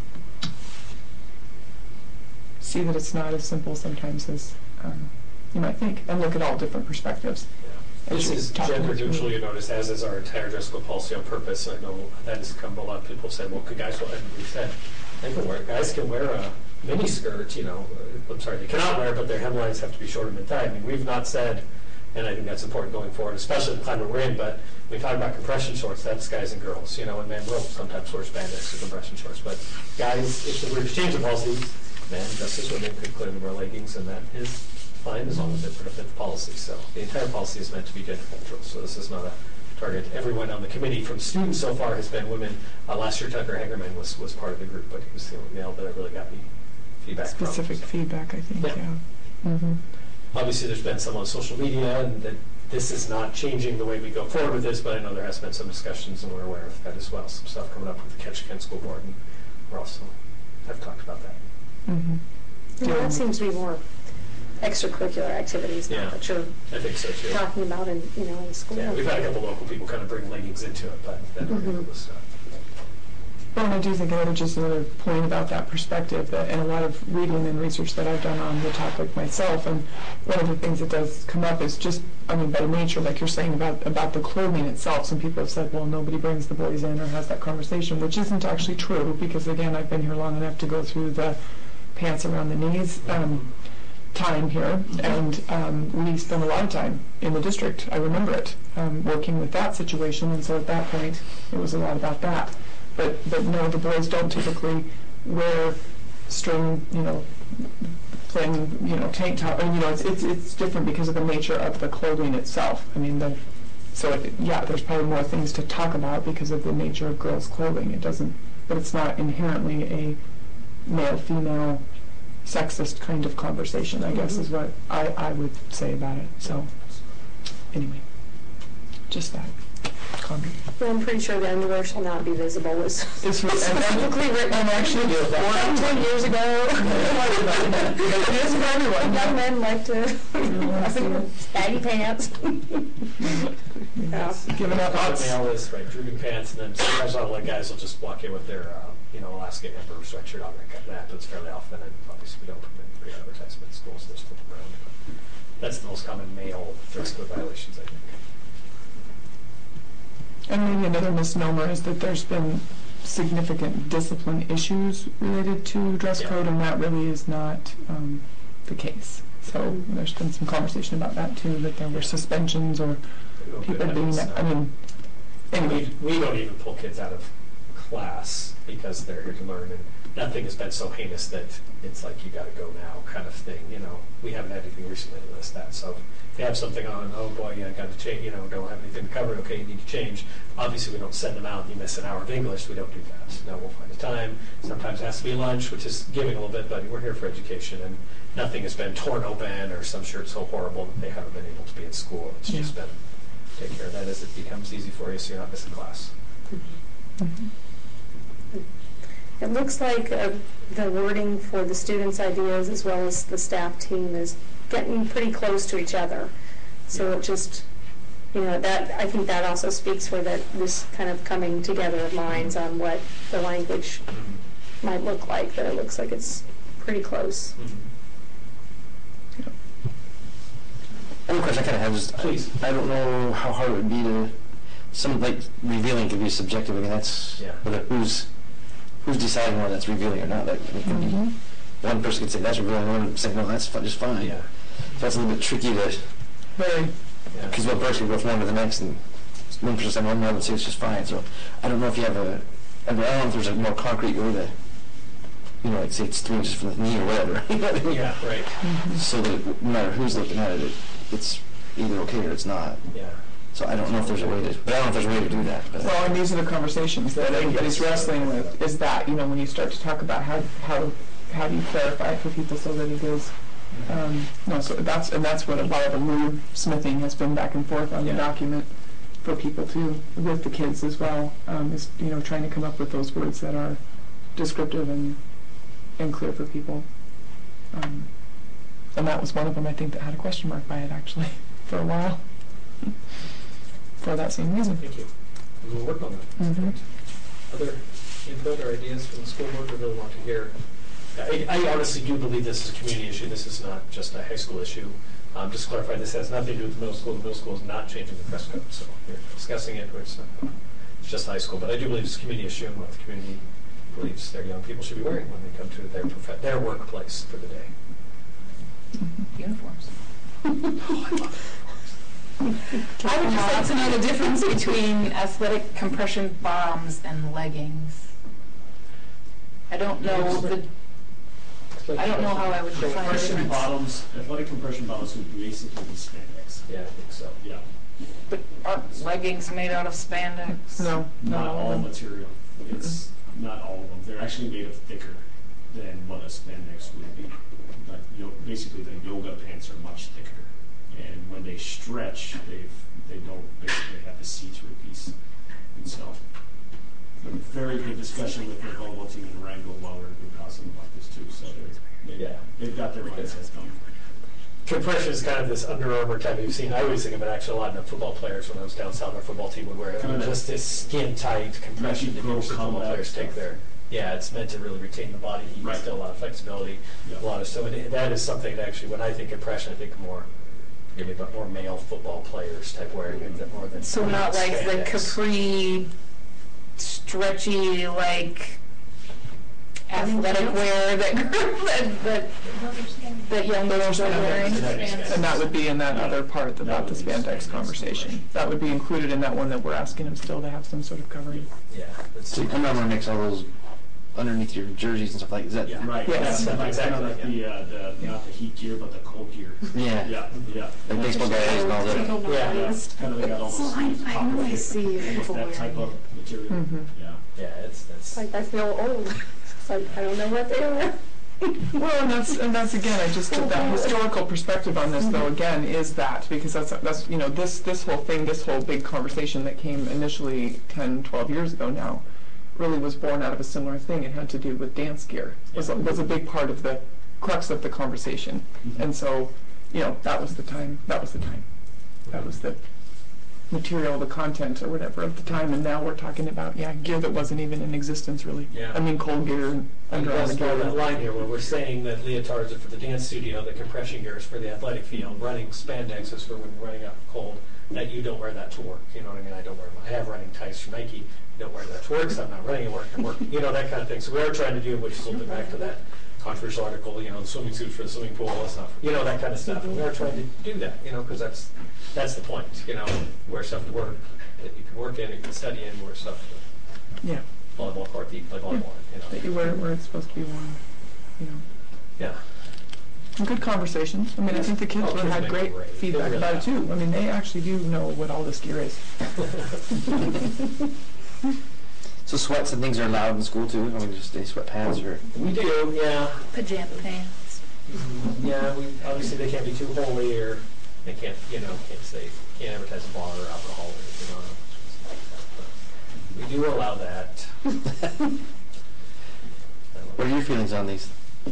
see that it's not as simple sometimes as um, you might think, and look at all different perspectives. This is gender neutral, you notice, as is our entire dress code policy on purpose. I know that has come, a lot of people said, well, could guys, well, and we said, they can wear, guys can wear a mini skirt, you know, uh, I'm sorry, they cannot wear it, but their hemlines have to be shorter than tie. I mean, we've not said, and I think that's important going forward, especially the climate we're in, but we talk about compression shorts, that's guys and girls, you know, and men will sometimes wear spandex or compression shorts, but guys, if we were to change the policy, men, just as women, could clearly wear leggings, and that is fine as long as it fit the policy. So the entire policy is meant to be gender neutral. So this is not a target. Everyone on the committee, from students so far, has been women. Uh, last year, Tucker Hagerman was was part of the group, but he was the only male that I really got the feedback Specific from. So. feedback, I think. Yeah. yeah. Mm-hmm. Obviously, there's been some on social media, and that this is not changing the way we go forward with this. But I know there has been some discussions, and we're aware of that as well. Some stuff coming up with the Ketchikan School Board, and we're also have talked about that. Mm-hmm. Yeah, that seems to be more extracurricular activities now Yeah, that you're I think so too. talking about in, you know, in school. Yeah, we've had a couple local people kind of bring leggings into it, but then Mhm. it was. Uh, Well, and I do think another just another point about that perspective, that and a lot of reading and research that I've done on the topic myself, and one of the things that does come up is just, I mean, by nature, like you're saying about about the clothing itself. Some people have said, well, nobody brings the boys in or has that conversation, which isn't actually true, because again, I've been here long enough to go through the pants around the knees um, time here, and um, we spend a lot of time in the district. I remember it, um, working with that situation, and so at that point, it was a lot about that. But, but no, the boys don't typically wear string, you know, plain, you know, tank top. And, you know, it's, it's it's different because of the nature of the clothing itself. I mean, the so it, yeah, there's probably more things to talk about because of the nature of girls' clothing. It doesn't, but it's not inherently a male-female sexist kind of conversation, I guess, is what I, I would say about it. So, anyway, just that comment. Well, I'm pretty sure the underwear shall not be visible was It's and, specifically written. and actually, Well, ten years ago. it is for everyone. Young men like to baggy pants. Yeah. Giving up Hot lots. male is right, drooping pants, and then sometimes a lot of guys will just walk in with their, uh, you know, Alaska Emperor sweatshirt on. That happens fairly often, and obviously we don't permit pre-advertisement in schools. They're still around. But that's the most common male dress code violations, I think. And maybe another misnomer is that there's been significant discipline issues related to dress Yeah. code, and that really is not um, the case. So there's been some conversation about that too, that there were suspensions or No people good being, evidence, I no. mean, anyway. We, we don't even pull kids out of class because they're here to learn, and nothing has been so heinous that it's like you got to go now kind of thing. You know, we haven't had anything recently to list that. So if they have something on, oh boy, yeah, I got to change. You know, don't have anything to cover. Okay, you need to change. Obviously, we don't send them out and you miss an hour of English. We don't do that. No, we'll find a time. Sometimes it has to be lunch, which is giving a little bit, but we're here for education, and nothing has been torn open or some shirt so horrible that they haven't been able to be in school. It's Yeah. just been take care of that as it becomes easy for you, so you're not missing class. Mhm. It looks like uh, the wording for the students' ideas as well as the staff team is getting pretty close to each other. So it just, you know, that I think that also speaks for that this kind of coming together of minds on what the language might look like. That it looks like it's pretty close. One question I kind of have is, Please. I, I don't know how hard it would be to, some, like, revealing could be subjective. I mean, that's, Yeah. whether, who's, who's deciding whether that's revealing or not. Like, it could be, Mhm. one person could say that's revealing, one would say, no, that's fi- just fine. Yeah. So that's a little bit tricky to, Very. Yeah. because one person can go from one to the next, and one person said one, would say it's just fine. So I don't know if you have a, I mean, I don't know if there's a more concrete way to, you know, like say it's three inches from the knee or whatever. You know what I mean? Yeah, right. So that no matter who's looking at it, it, it's either okay or it's not. Yeah. So I don't know if there's a way to, but I don't know if there's a way to do that. But Well, and these are the conversations that everybody's wrestling with, is that, you know, when you start to talk about how, how, how do you clarify it for people so that it is, um, no, so that's, and that's what a lot of the move smithing has been back and forth on the Yeah. document for people too, with the kids as well, um, is, you know, trying to come up with those words that are descriptive and, and clear for people. Um, and that was one of them, I think, that had a question mark by it actually, for a while, for that same reason. Thank you. and we'll work on that. Mhm. Other input or ideas from the school board? We really want to hear. I, I honestly do believe this is a community issue. This is not just a high school issue. Um, just to clarify, this has nothing to do with the middle school. The middle school is not changing the dress code, so we're discussing it. Or it's, not, it's just high school, but I do believe it's a community issue, and what the community believes their young people should be wearing when they come to their prof- their workplace for the day. Uniforms. I would just like to know the difference between athletic compression bottoms and leggings. I don't know the. I don't know how I would define the Compression difference. bottoms, athletic compression bottoms would basically be spandex. Yeah, I think so. Yeah. But aren't leggings made out of spandex? No, Not not all all. material. It's not all of them. They're actually made of thicker than what a spandex would be. But you know, basically the yoga pants are much thicker. And when they stretch, they've, they don't basically have the see-through piece. And so, a very good discussion with the volleyball team in Wrangell while we were talking about this too. So they're, they, Yeah. they've got their mindsets going. Compression is kind of this Under Armour type you've seen. I always think of it actually a lot in the football players when I was down south. Our football team would wear it. I mean, just this skin tight compression that usually football players take there. Yeah, it's meant to really retain the body heat, Right. still a lot of flexibility, Yeah. a lot of so it, that is something that actually when I think compression, I think more maybe about more male football players type wearing it than more than So not like the spandex. capri, stretchy, like athletic wear that that that, that young girls are wearing. And that would be in that other part about the spandex conversation. That would be included in that one that we're asking them still to have some sort of covering. Yeah, that's So Under Armour makes all those underneath your jerseys and stuff like that. Is that? Yeah. Right. Yes. Yeah, like, Exactly, kind of like the, uh, the not the heat gear, but the cold gear. Yeah. Yeah, yeah. Like baseball guys and all that. yeah. Yeah, kind of they got all So those I- I copper know I fit see with people that type wearing of material. Mhm. Yeah. Yeah, it's It's that's like I feel old. It's like I don't know what they are. Well, and that's, and that's again, I just, that historical perspective on this though, again, is that, because that's, that's, you know, this, this whole thing, this whole big conversation that came initially ten, twelve years ago now, really was born out of a similar thing. It had to do with dance gear, was, a- was a big part of the crux of the conversation. Mhm. And so, you know, that was the time, that was the time. That was the material, the content or whatever of the time, and now we're talking about, yeah, gear that wasn't even in existence really. Yeah. I mean, cold gear and Under Armour That's gear. part of that line here where we're saying that leotards are for the dance studio, the compression gear is for the athletic field, running spandex is for when you're running out cold, that you don't wear that to work. You know what I mean? I don't wear my, I have running tights from Nike. I don't wear that to work because I'm not running at work. I'm working, you know, that kind of thing. So we are trying to do, which is a little bit back to that controversial article, you know, the swimming suit for the swimming pool, that's not, for, you know, that kind of stuff. And we are trying to do that, you know, because that's, that's the point, you know, wear stuff to work that you can work in, you can study in, wear stuff to Yeah, volleyball court, that you play volleyball in, you know. that you wear it where it's supposed to be worn, you know. Yeah. And good conversations. I mean, I think the kids Oh, really kids had make great it great. They feedback really about it have. too. I mean, they actually do know what all this gear is. So sweats and things are allowed in school too? I mean, just any sweatpants or? We do, yeah. Pajama pants. Yeah, we, obviously they can't be too holy or they can't, you know, can't say, can't advertise a bar or alcohol or anything on it. But we do allow that. What are your feelings on these?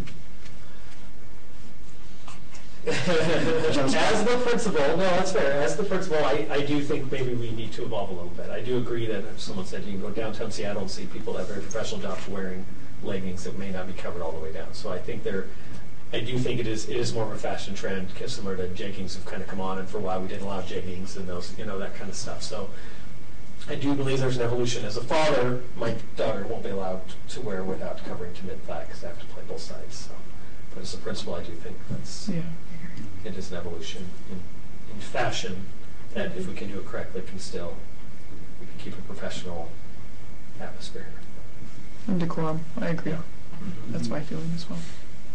As the principal, no, that's fair. As the principal, I, I do think maybe we need to evolve a little bit. I do agree that if someone said you can go downtown Seattle and see people that have very professional jobs wearing leggings that may not be covered all the way down. So I think there, I do think it is it is more of a fashion trend, similar to jeggings have kind of come on, and for a while we didn't allow jeggings and those, you know, that kind of stuff. So I do believe there's an evolution. As a father, my daughter won't be allowed to wear without covering to mid-thigh because I have to play both sides. So, but as a principal, I do think that's. Yeah. It is an evolution in, in fashion that, if we can do it correctly, can still we can keep a professional atmosphere. And decorum. I agree. That's my feeling as well.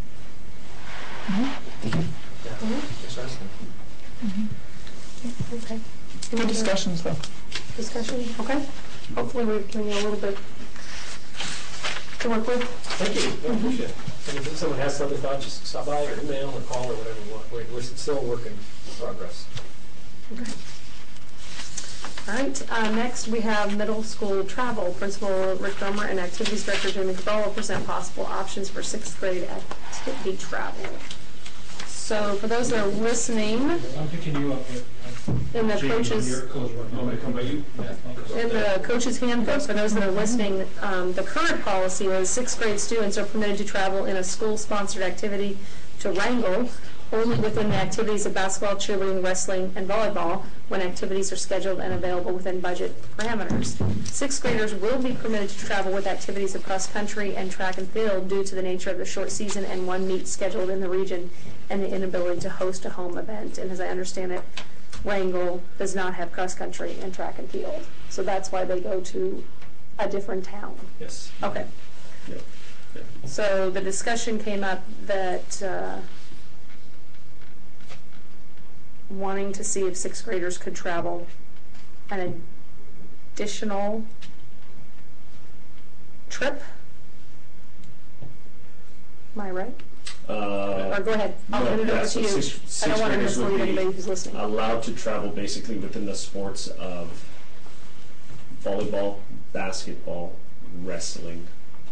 Yeah. Thanks for asking. Okay. Good discussions though. Discussion, okay. Hopefully we've given you a little bit to work with. Thank you. Yeah, I appreciate it. And if someone has other thoughts, just stop by or email or call or whatever you want. We're, we're still a work in progress. Okay. All right, uh, next we have middle school travel. Principal Rick Dromer and Activities Director Jamie Cabral will present possible options for sixth grade activity travel. So for those that are listening, I'm picking you up with. in the coaches, in the coaches handbook, for those that are listening, um, the current policy is sixth grade students are permitted to travel in a school-sponsored activity to Wrangell only within the activities of basketball, cheerleading, wrestling, and volleyball when activities are scheduled and available within budget parameters. Sixth graders will be permitted to travel with activities of cross-country and track and field due to the nature of the short season and one meet scheduled in the region and the inability to host a home event. And as I understand it, Wrangell does not have cross-country and track and field. So that's why they go to a different town. Yes. Okay. Yep. Yep. So the discussion came up that uh, wanting to see if sixth graders could travel an additional trip. Am I right? Uh, or go ahead. I'll no, hand it over yeah, to so you. six, I don't sixth want to graders would mislead be anybody who's listening. allowed to travel basically within the sports of volleyball, basketball, wrestling,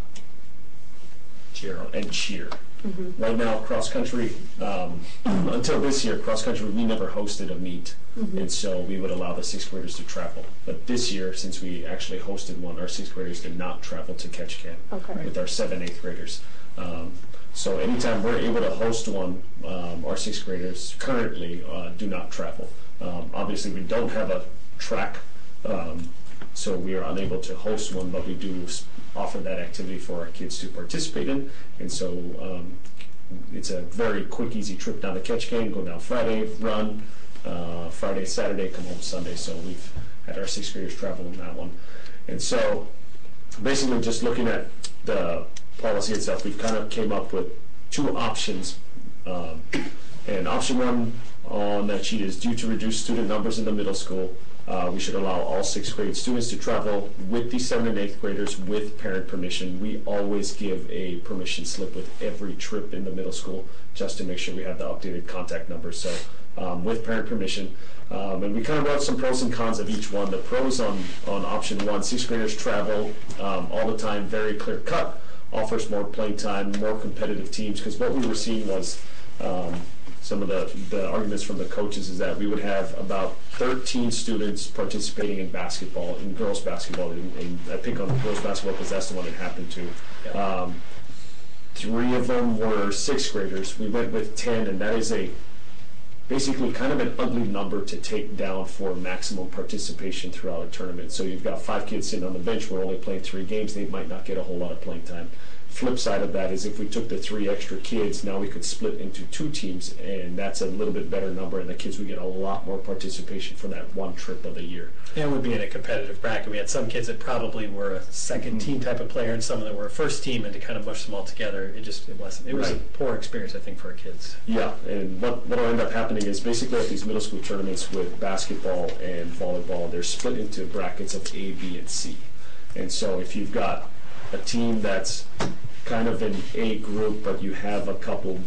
cheer, and cheer. Mm-hmm. Right now, cross country, um, until this year, cross country, we never hosted a meet. Mm-hmm. And so we would allow the sixth graders to travel. But this year, since we actually hosted one, our sixth graders did not travel to Catch Can Okay. with our seven, eighth graders. Um, so anytime we're able to host one, um, our sixth graders currently uh, do not travel. Um, obviously, we don't have a track, um, so we are unable to host one, but we do offer that activity for our kids to participate in. And so um, it's a very quick, easy trip down to Catch Can, go down Friday, run, uh, Friday, Saturday, come home Sunday. So we've had our sixth graders travel on that one. And so basically just looking at the policy itself, we've kind of came up with two options. Um, and option one on that sheet is due to reduced student numbers in the middle school, Uh, we should allow all sixth grade students to travel with the seventh and eighth graders with parent permission. We always give a permission slip with every trip in the middle school just to make sure we have the updated contact numbers. So um, with parent permission. Um, and we kind of wrote some pros and cons of each one. The pros on, on option one, sixth graders travel um, all the time, very clear cut, offers more playing time, more competitive teams, because what we were seeing was um, some of the, the arguments from the coaches is that we would have about thirteen students participating in basketball, in girls basketball, and, and I pick on girls basketball because that's the one it happened to. Yeah. Um, three of them were sixth graders. We went with ten, and that is a basically kind of an ugly number to take down for maximum participation throughout a tournament. So you've got five kids sitting on the bench, we're only playing three games, they might not get a whole lot of playing time. Flip side of that is if we took the three extra kids, now we could split into two teams, and that's a little bit better number, and the kids would get a lot more participation for that one trip of the year. And it would be in a competitive bracket. We had some kids that probably were a second Mm-hmm. team type of player, and some that were a first team, and to kind of mush them all together, it just it wasn't. It was Right. a poor experience, I think, for our kids. Yeah, and what what will end up happening is basically at these middle school tournaments with basketball and volleyball, they're split into brackets of A, B, and C. And so if you've got a team that's kind of an A group, but you have a couple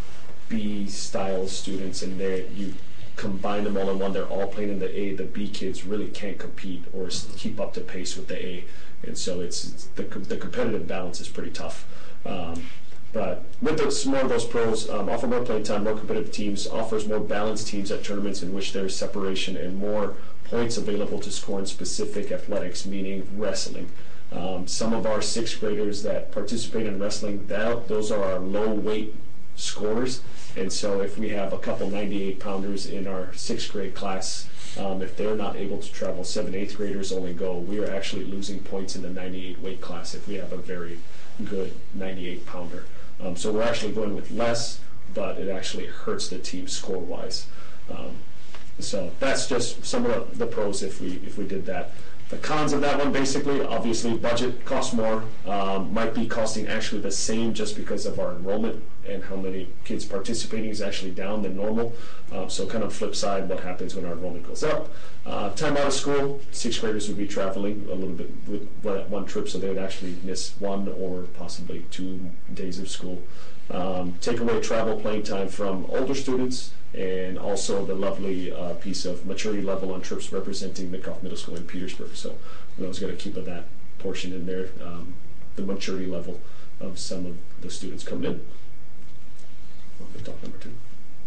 B style students in there, you combine them all in one, they're all playing in the A, the B kids really can't compete or s- keep up to pace with the A. And so it's, it's the, co- the competitive balance is pretty tough. Um, but with those, more of those pros, um, offer more playing time, more competitive teams, offers more balanced teams at tournaments in which there's separation and more points available to score in specific athletics, meaning wrestling. Um, some of our sixth graders that participate in wrestling, that, those are our low weight scorers. And so if we have a couple ninety-eight pounders in our sixth grade class, um, if they're not able to travel, seventh, eighth graders only go, we are actually losing points in the ninety-eight weight class if we have a very good ninety-eight pounder. Um, so we're actually going with less, but it actually hurts the team score wise. Um, so that's just some of the, the pros if we if we did that. The cons of that one, basically, obviously, budget costs more, um, might be costing actually the same just because of our enrollment and how many kids participating is actually down than normal. Um, so kind of flip side, what happens when our enrollment goes up. Uh, time out of school, sixth graders would be traveling a little bit with one trip, so they would actually miss one or possibly two days of school. Um, take away travel playing time from older students, and also the lovely uh, piece of maturity level on trips representing Midcoff Middle School in Petersburg. So we always got to keep that portion in there, um, the maturity level of some of the students coming in. Well, talk number two.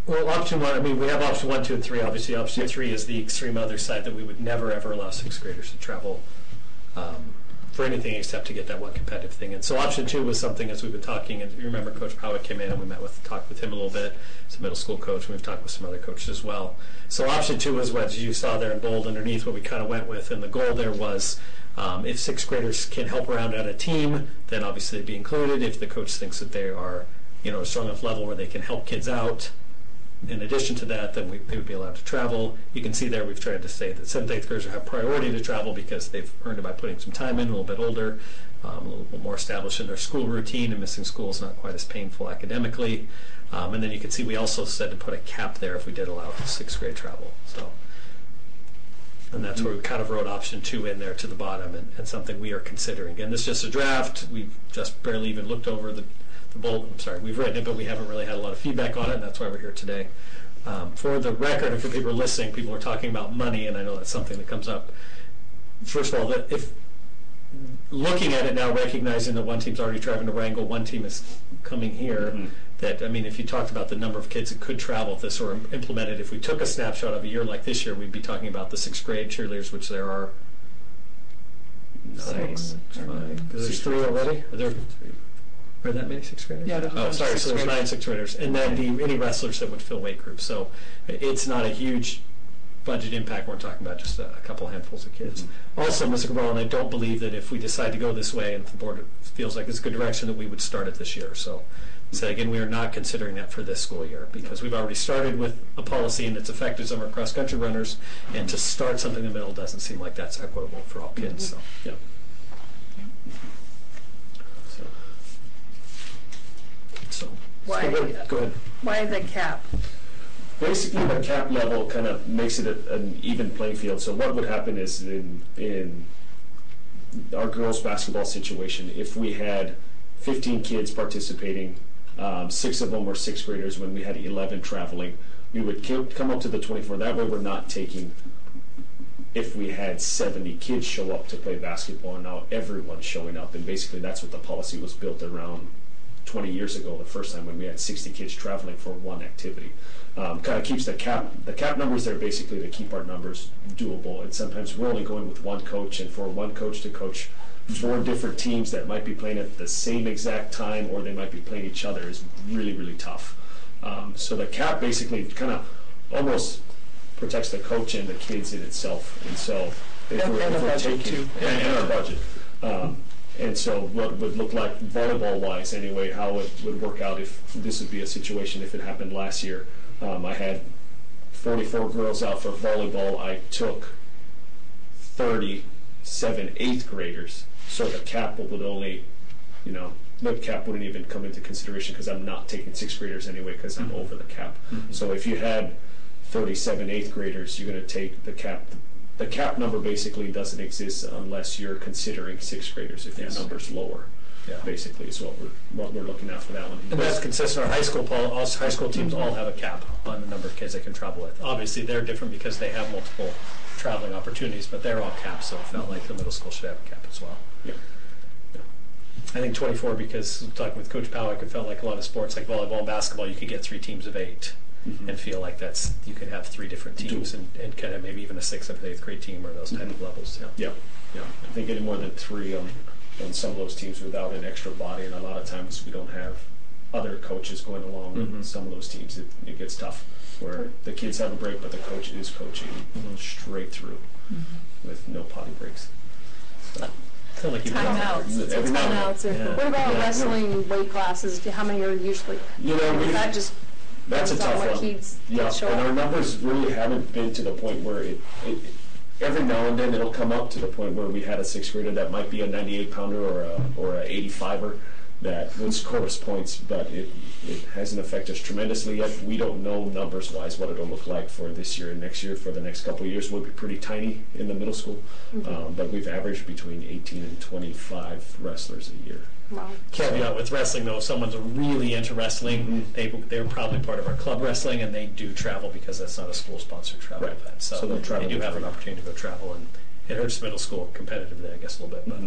Well, option one, I mean, we have option one, two, and three. Obviously, option three is the extreme other side, that we would never, ever allow sixth graders to travel um, for anything except to get that one competitive thing. And so option two was something, as we've been talking, and you remember Coach Powick came in and we met with, talked with him a little bit. He's a middle school coach, and we've talked with some other coaches as well. So option two was what you saw there in bold underneath, what we kind of went with, and the goal there was um, if sixth graders can help around at a team, then obviously they'd be included. If the coach thinks that they are, you know, a strong enough level where they can help kids out, in addition to that, then we, they would be allowed to travel. You can see there we've tried to say that seventh, eighth graders have priority to travel because they've earned it by putting some time in, a little bit older, um, a little bit more established in their school routine, and missing school is not quite as painful academically. Um, and then you can see we also said to put a cap there if we did allow sixth grade travel. So, and that's where we kind of wrote option two in there to the bottom, and, and something we are considering. Again, this is just a draft. We've just barely even looked over the The bold, I'm sorry, we've written it, but we haven't really had a lot of feedback on it, and that's why we're here today. Um, for the record, and for people who are listening, people are talking about money, and I know that's something that comes up. First of all, that if looking at it now, recognizing that one team's already driving to Wrangell, one team is coming here, mm-hmm. that, I mean, if you talked about the number of kids that could travel if this were implemented, if we took a snapshot of a year like this year, we'd be talking about the sixth grade cheerleaders, which there are nine, because there's three already? Are there Are that many sixth graders? Yeah, oh, sorry, so there's nine sixth graders. And then the any wrestlers that would fill weight groups. So it's not a huge budget impact. We're talking about just a, a couple handfuls of kids. Mm-hmm. Also, Mister Cabral, and I don't believe that if we decide to go this way and if the board feels like it's a good direction, that we would start it this year. So, so again, we are not considering that for this school year because we've already started with a policy and it's affected some of our cross-country runners, and to start something in the middle doesn't seem like that's equitable for all kids. Mm-hmm. So, yeah. So, why, so go, go ahead. Why the cap? Basically, the cap level kind of makes it a, an even playing field. So what would happen is in, in our girls' basketball situation, if we had fifteen kids participating, um, six of them were sixth graders when we had eleven traveling, we would come up to the twenty-four. That way we're not taking, if we had seventy kids show up to play basketball and now everyone's showing up, and basically that's what the policy was built around twenty years ago, the first time when we had sixty kids traveling for one activity. Um, kind of keeps the cap, the cap numbers there basically to keep our numbers doable. And sometimes we're only going with one coach, and for one coach to coach four different teams that might be playing at the same exact time or they might be playing each other is really, really tough. Um, so the cap basically kind of almost protects the coach and the kids in itself. And so if and, we're, and if we're taking, too. And, and our budget. Um, And so what would look like volleyball-wise anyway, how it would work out if this would be a situation if it happened last year. Um, I had forty-four girls out for volleyball. I took thirty-seven eighth graders. So the cap would only, you know, the cap wouldn't even come into consideration because I'm not taking sixth graders anyway because I'm mm-hmm. over the cap. Mm-hmm. So if you had thirty-seven eighth graders, you're going to take the cap. The cap number basically doesn't exist unless you're considering sixth graders. If yes. your number's lower, yeah. basically is what we're what we're looking at for that one. And that's consistent. Our high school pol- us high school teams mm-hmm. all have a cap on the number of kids they can travel with. Obviously, they're different because they have multiple traveling opportunities, but they're all capped. So it felt like the middle school should have a cap as well. Yeah. yeah. I think twenty-four because talking with Coach Powick, it felt like a lot of sports like volleyball and basketball, you could get three teams of eight. Mm-hmm. And feel like that's you could have three different teams and, and kind of maybe even a sixth, seventh, eighth grade team or those type mm-hmm. of levels. Yeah, yeah, yeah. I think any more than three on, on some of those teams without an extra body, and a lot of times we don't have other coaches going along mm-hmm. with some of those teams. It, it gets tough where the kids have a break, but the coach is coaching mm-hmm. straight through mm-hmm. with no potty breaks. So. Like timeouts. Every timeouts. Yeah. What about yeah. wrestling weight classes? How many are usually? You know, is that just That's a tough one. Kids, yeah, kids and our numbers really haven't been to the point where it, it, every now and then it'll come up to the point where we had a sixth grader that might be a ninety-eight pounder or a or a eighty-fiver that would score us points, but it, it hasn't affected us tremendously yet. We don't know numbers-wise what it'll look like for this year and next year. For the next couple of years, we'll be pretty tiny in the middle school, mm-hmm. um, but we've averaged between eighteen and twenty-five wrestlers a year. Wow. Caveat with wrestling, though, if someone's really into wrestling, mm-hmm. they, they're probably part of our club wrestling, and they do travel because that's not a school-sponsored travel right. event. So, so they do have an opportunity to go travel, and it hurts middle school competitively, I guess, a little bit. But mm-hmm.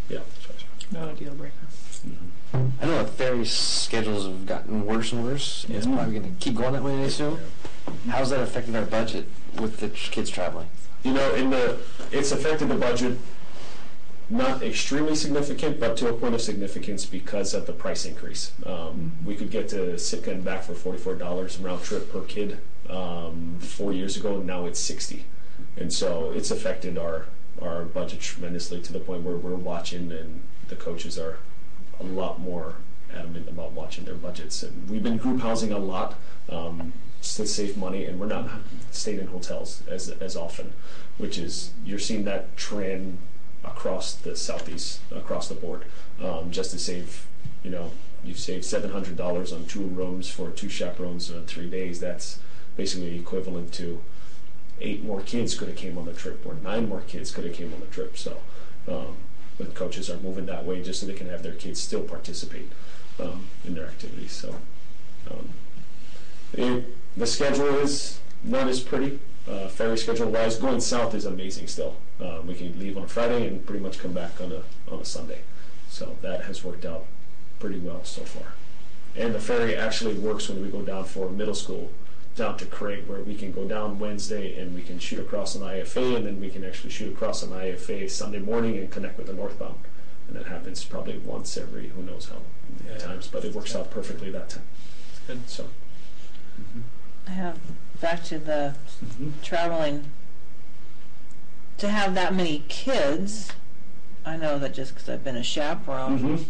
Yeah. Not a deal breaker. I know the ferry schedules have gotten worse and worse. It's Mhm. probably going to keep going that way, I assume. How's that affected our budget with the tr- kids traveling? You know, in the, it's affected the budget, not extremely significant, but to a point of significance because of the price increase. Um, we could get to Sitka and back for forty-four dollars round trip per kid um, four years ago, and now it's sixty. And so it's affected our, our budget tremendously to the point where we're watching, and the coaches are a lot more adamant about watching their budgets. And we've been group housing a lot um, to save money, and we're not staying in hotels as as often, which is, you're seeing that trend across the southeast, across the board, um, just to save, you know, you save seven hundred dollars on two rooms for two chaperones in three days. That's basically equivalent to eight more kids could have came on the trip, or nine more kids could have came on the trip. So um, the coaches are moving that way just so they can have their kids still participate um, in their activities. So um, it, the schedule is not as pretty. Uh, ferry schedule-wise, going south is amazing still. Uh, we can leave on a Friday and pretty much come back on a on a Sunday. So that has worked out pretty well so far. And the ferry actually works when we go down for middle school, down to Craig, where we can go down Wednesday and we can shoot across an I F A, and then we can actually shoot across an I F A Sunday morning and connect with the northbound. And that happens probably once every who knows how many Yeah. times, but it works out perfectly that time. It's good. So. Mm-hmm. I have, back to the Mm-hmm. traveling, to have that many kids, I know that just because I've been a chaperone, Mm-hmm.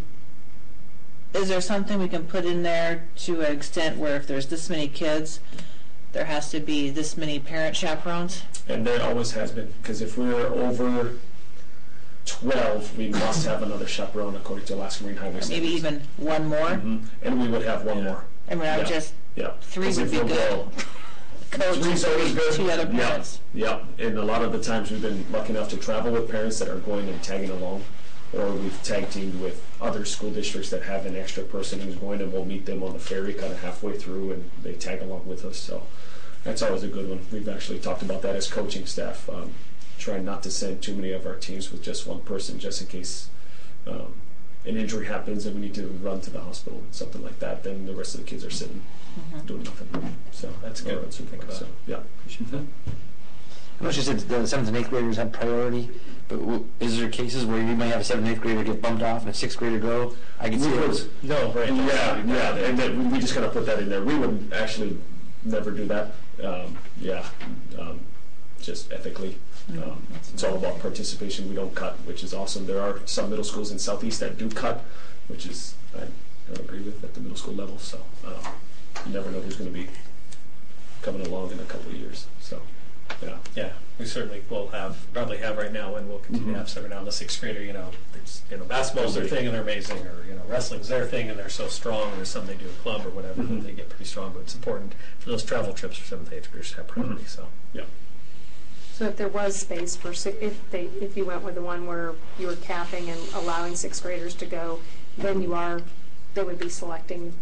is there something we can put in there to an extent where if there's this many kids, there has to be this many parent chaperones? And there always has been, because if we're over twelve, we must have another chaperone according to Alaska Marine Highway Or standards. maybe even one more? hmm And we would have one more. I mean, I would Yeah. just, Yeah. three 'Cause would if be we'll good. go- Coach Three's always good. two other Yeah. parents. Yeah, and a lot of the times we've been lucky enough to travel with parents that are going and tagging along, or we've tag teamed with other school districts that have an extra person who's going, and we'll meet them on the ferry kind of halfway through, and they tag along with us. So that's always a good one. We've actually talked about that as coaching staff, um, trying not to send too many of our teams with just one person, just in case um, an injury happens and we need to run to the hospital, something like that. Then the rest of the kids are sitting Mhm. doing nothing. So That's good. or unsupervised. So, yeah. Appreciate that. I know she said the seventh and eighth graders have priority, but w- is there cases where you might have a seventh and eighth grader get bumped off and a sixth grader go? I can see We would- those. No, right. Yeah, yeah, and then we just gotta put that in there. We would actually never do that. Um, yeah, um, just ethically. Um, it's all about participation. We don't cut, which is awesome. There are some middle schools in Southeast that do cut, which is I don't agree with at the middle school level. So um, you never know who's going to be coming along in a couple of years. So yeah, Yeah, we certainly will have, probably have right now, and we'll continue Mhm. to have some now in the sixth grader, you know, it's, you know, basketball's their thing and they're amazing, or, you know, wrestling's their thing and they're so strong, or something they do a club or whatever, Mhm. that they get pretty strong, but it's important for those travel trips for seventh, eighth graders to have priority, Mhm. so. yeah. So if there was space for, si- if they, if you went with the one where you were capping and allowing sixth graders to go, then you are, they would be selecting,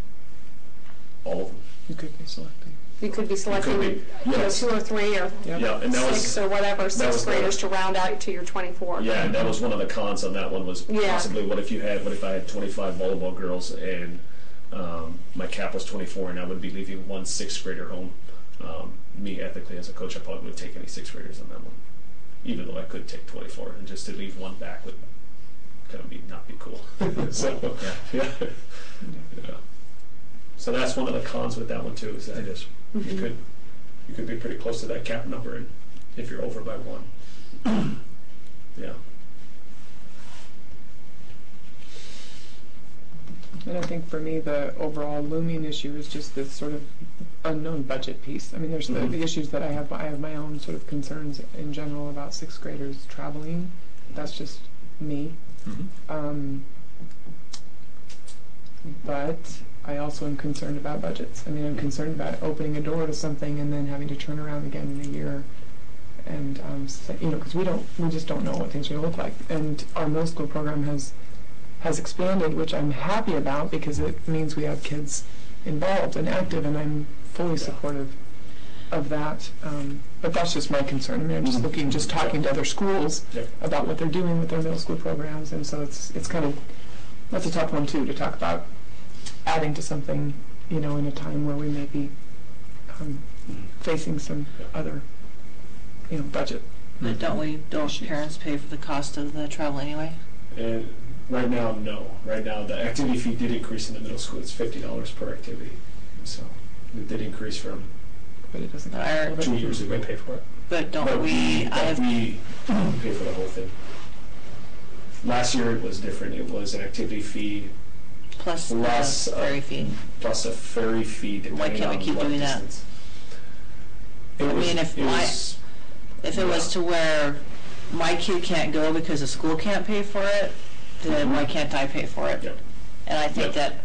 All of them. You could be selecting. you could be selecting, be, you know, yes. two or three or Yep. Yeah, and that six was or whatever, was sixth the- graders to round out to your twenty-four. yeah, and that was one of the cons on that one was Yeah. possibly what if you had what if I had twenty-five volleyball girls and um, my cap was twenty-four and I would be leaving one sixth grader home. Um, me ethically as a coach, I probably wouldn't take any sixth graders on that one, even though I could take twenty-four, and just to leave one back would kind of be not be cool. So yeah. yeah, yeah. So that's one of the cons with that one too. Is that It is. you Mhm. could you could be pretty close to that cap number, and if you're over by one, yeah. And I think for me, the overall looming issue is just this sort of unknown budget piece. I mean, there's Mhm. the, the issues that I have. I have my own sort of concerns in general about sixth graders traveling. That's just me. Mm-hmm. Um, but I also am concerned about budgets. I mean, I'm concerned about opening a door to something and then having to turn around again in a year. And, um, say, you know, because we don't, we just don't know what things are going to look like. And our middle school program has has expanded, which I'm happy about because it means we have kids involved and active, and I'm fully supportive of that. Um, but that's just my concern. I mean, I'm just Mhm. looking, just talking to other schools Yep. about what they're doing with their middle school programs, and so it's it's kind of, that's a tough one too, to talk about adding to something, you know, in a time where we may be um, facing some other, you know, budget. But don't we, don't parents pay for the cost of the travel anyway? And right now, no. Right now, the activity fee did increase in the middle school. It's fifty dollars per activity. So it did increase from But it doesn't. Our- two years ago. We pay for it. But don't But we, I but have, we pay for the whole thing. Last year it was different. It was an activity fee plus plus, the uh, ferry fee. plus a ferry fee depending Why can't we on keep what doing that? distance. It I was- mean, if it my- was- If it was Yeah. to where my kid can't go because the school can't pay for it, then why can't I pay for it? Yep. And I think Yep. that,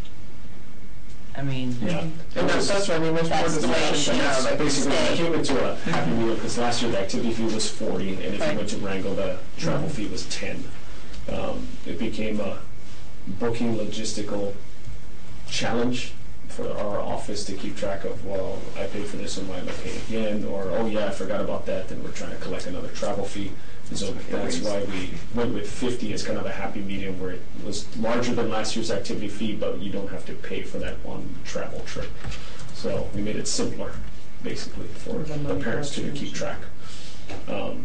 I mean, Yeah. And that's, that's what I mean, there's more That's the way it discussion to should have. I think. Basically, stay. it came into a happy medium because last year the activity fee was forty, and if Right. you went to Wrangell, the travel fee was ten. Um, it became a booking logistical challenge for our office to keep track of, well, I paid for this, and why am I paying again? Or, oh yeah, I forgot about that, then we're trying to collect another travel fee. And so that's why we went with fifty as kind of a happy medium where it was larger than last year's activity fee, but you don't have to pay for that one travel trip. So we made it simpler, basically, for For the the money parents to collection. keep track. Um,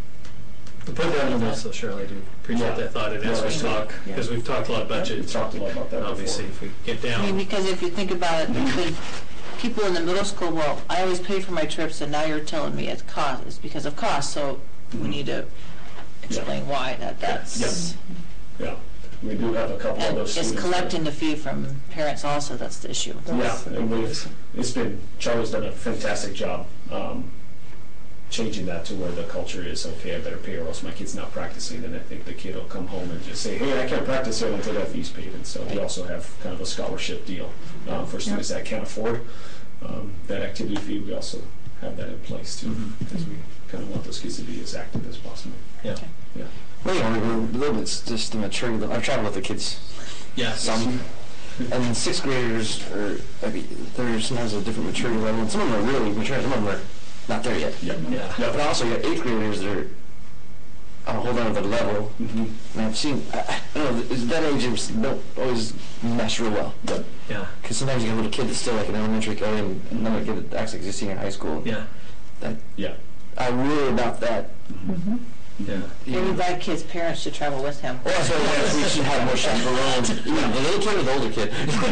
We put that on this, so Cheryl, I do appreciate Yeah. that thought, and as Yeah, we that's talk, good. because we've talked a lot about we budget, talked a lot about that before. obviously, if we get I mean, down. because if you think about it, the people in the middle school, well, I always pay for my trips, and now you're telling me it's cost, it's because of cost, so we need to explain why that that's. Yes. Yeah, we do have a couple of And those it's students. collecting the fee from parents also, that's the issue. Yeah, and we've, it's been, Charlie's done a fantastic job um, changing that to where the culture is, okay, I better pay or else my kid's not practicing, and I think the kid will come home and just say, hey, I can't practice here until that fee's paid. And so we also have kind of a scholarship deal uh, for students that can't afford um, that activity fee. We also have that in place too, because we kind of want those kids to be as active as possible. Yeah. Okay. Yeah. Well, you know, we're a little bit, it's just the maturity level. I've traveled with the kids Yeah. some, and sixth graders are, I mean, they're sometimes a different maturity level, and some of them are really mature, some of them are not there yet. Yeah. Yeah. Yeah, but also you got eighth graders that are on a whole other level, Mm-hmm. and I've seen, I, I don't know, is that age is don't always mesh real well. But Yeah. because sometimes you get a little kid that's still like an elementary kid, and another kid that acts like he's a senior in high school. Yeah. That, Yeah. I worry about that. Yeah. you Maybe know. invite kids' parents to travel with him. Well, that's why I wonder if we should have more chaperones. Yeah. The little kid or the older kid?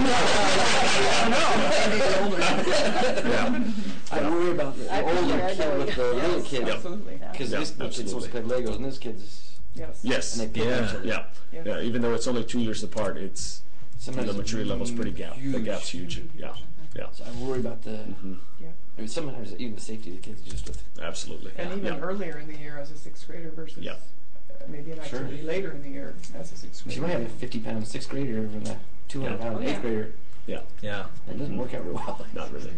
Yeah. I worry about the I- older yeah, I kid know. with the little Yes. kid. Absolutely. Because Yeah, this little kid's supposed to play Legos, and this kid's... Yes. Yes. And they pick Yeah. each other. Yeah. Yeah. Yeah. Even though it's only two years apart, it's Sometimes the maturity level's pretty gap. The huge. gap's huge. Yeah. Yeah. So I worry about the... Mhm. Yeah. I mean, sometimes even the safety of the kids just with... Absolutely. And even Yeah. earlier in the year as a sixth grader versus Yeah. uh, maybe an Sure. activity later in the year as a sixth grader. You might have a fifty-pound sixth grader and a two hundred pound Yeah. eighth grader. Yeah. Yeah. It doesn't work out real well. Not really.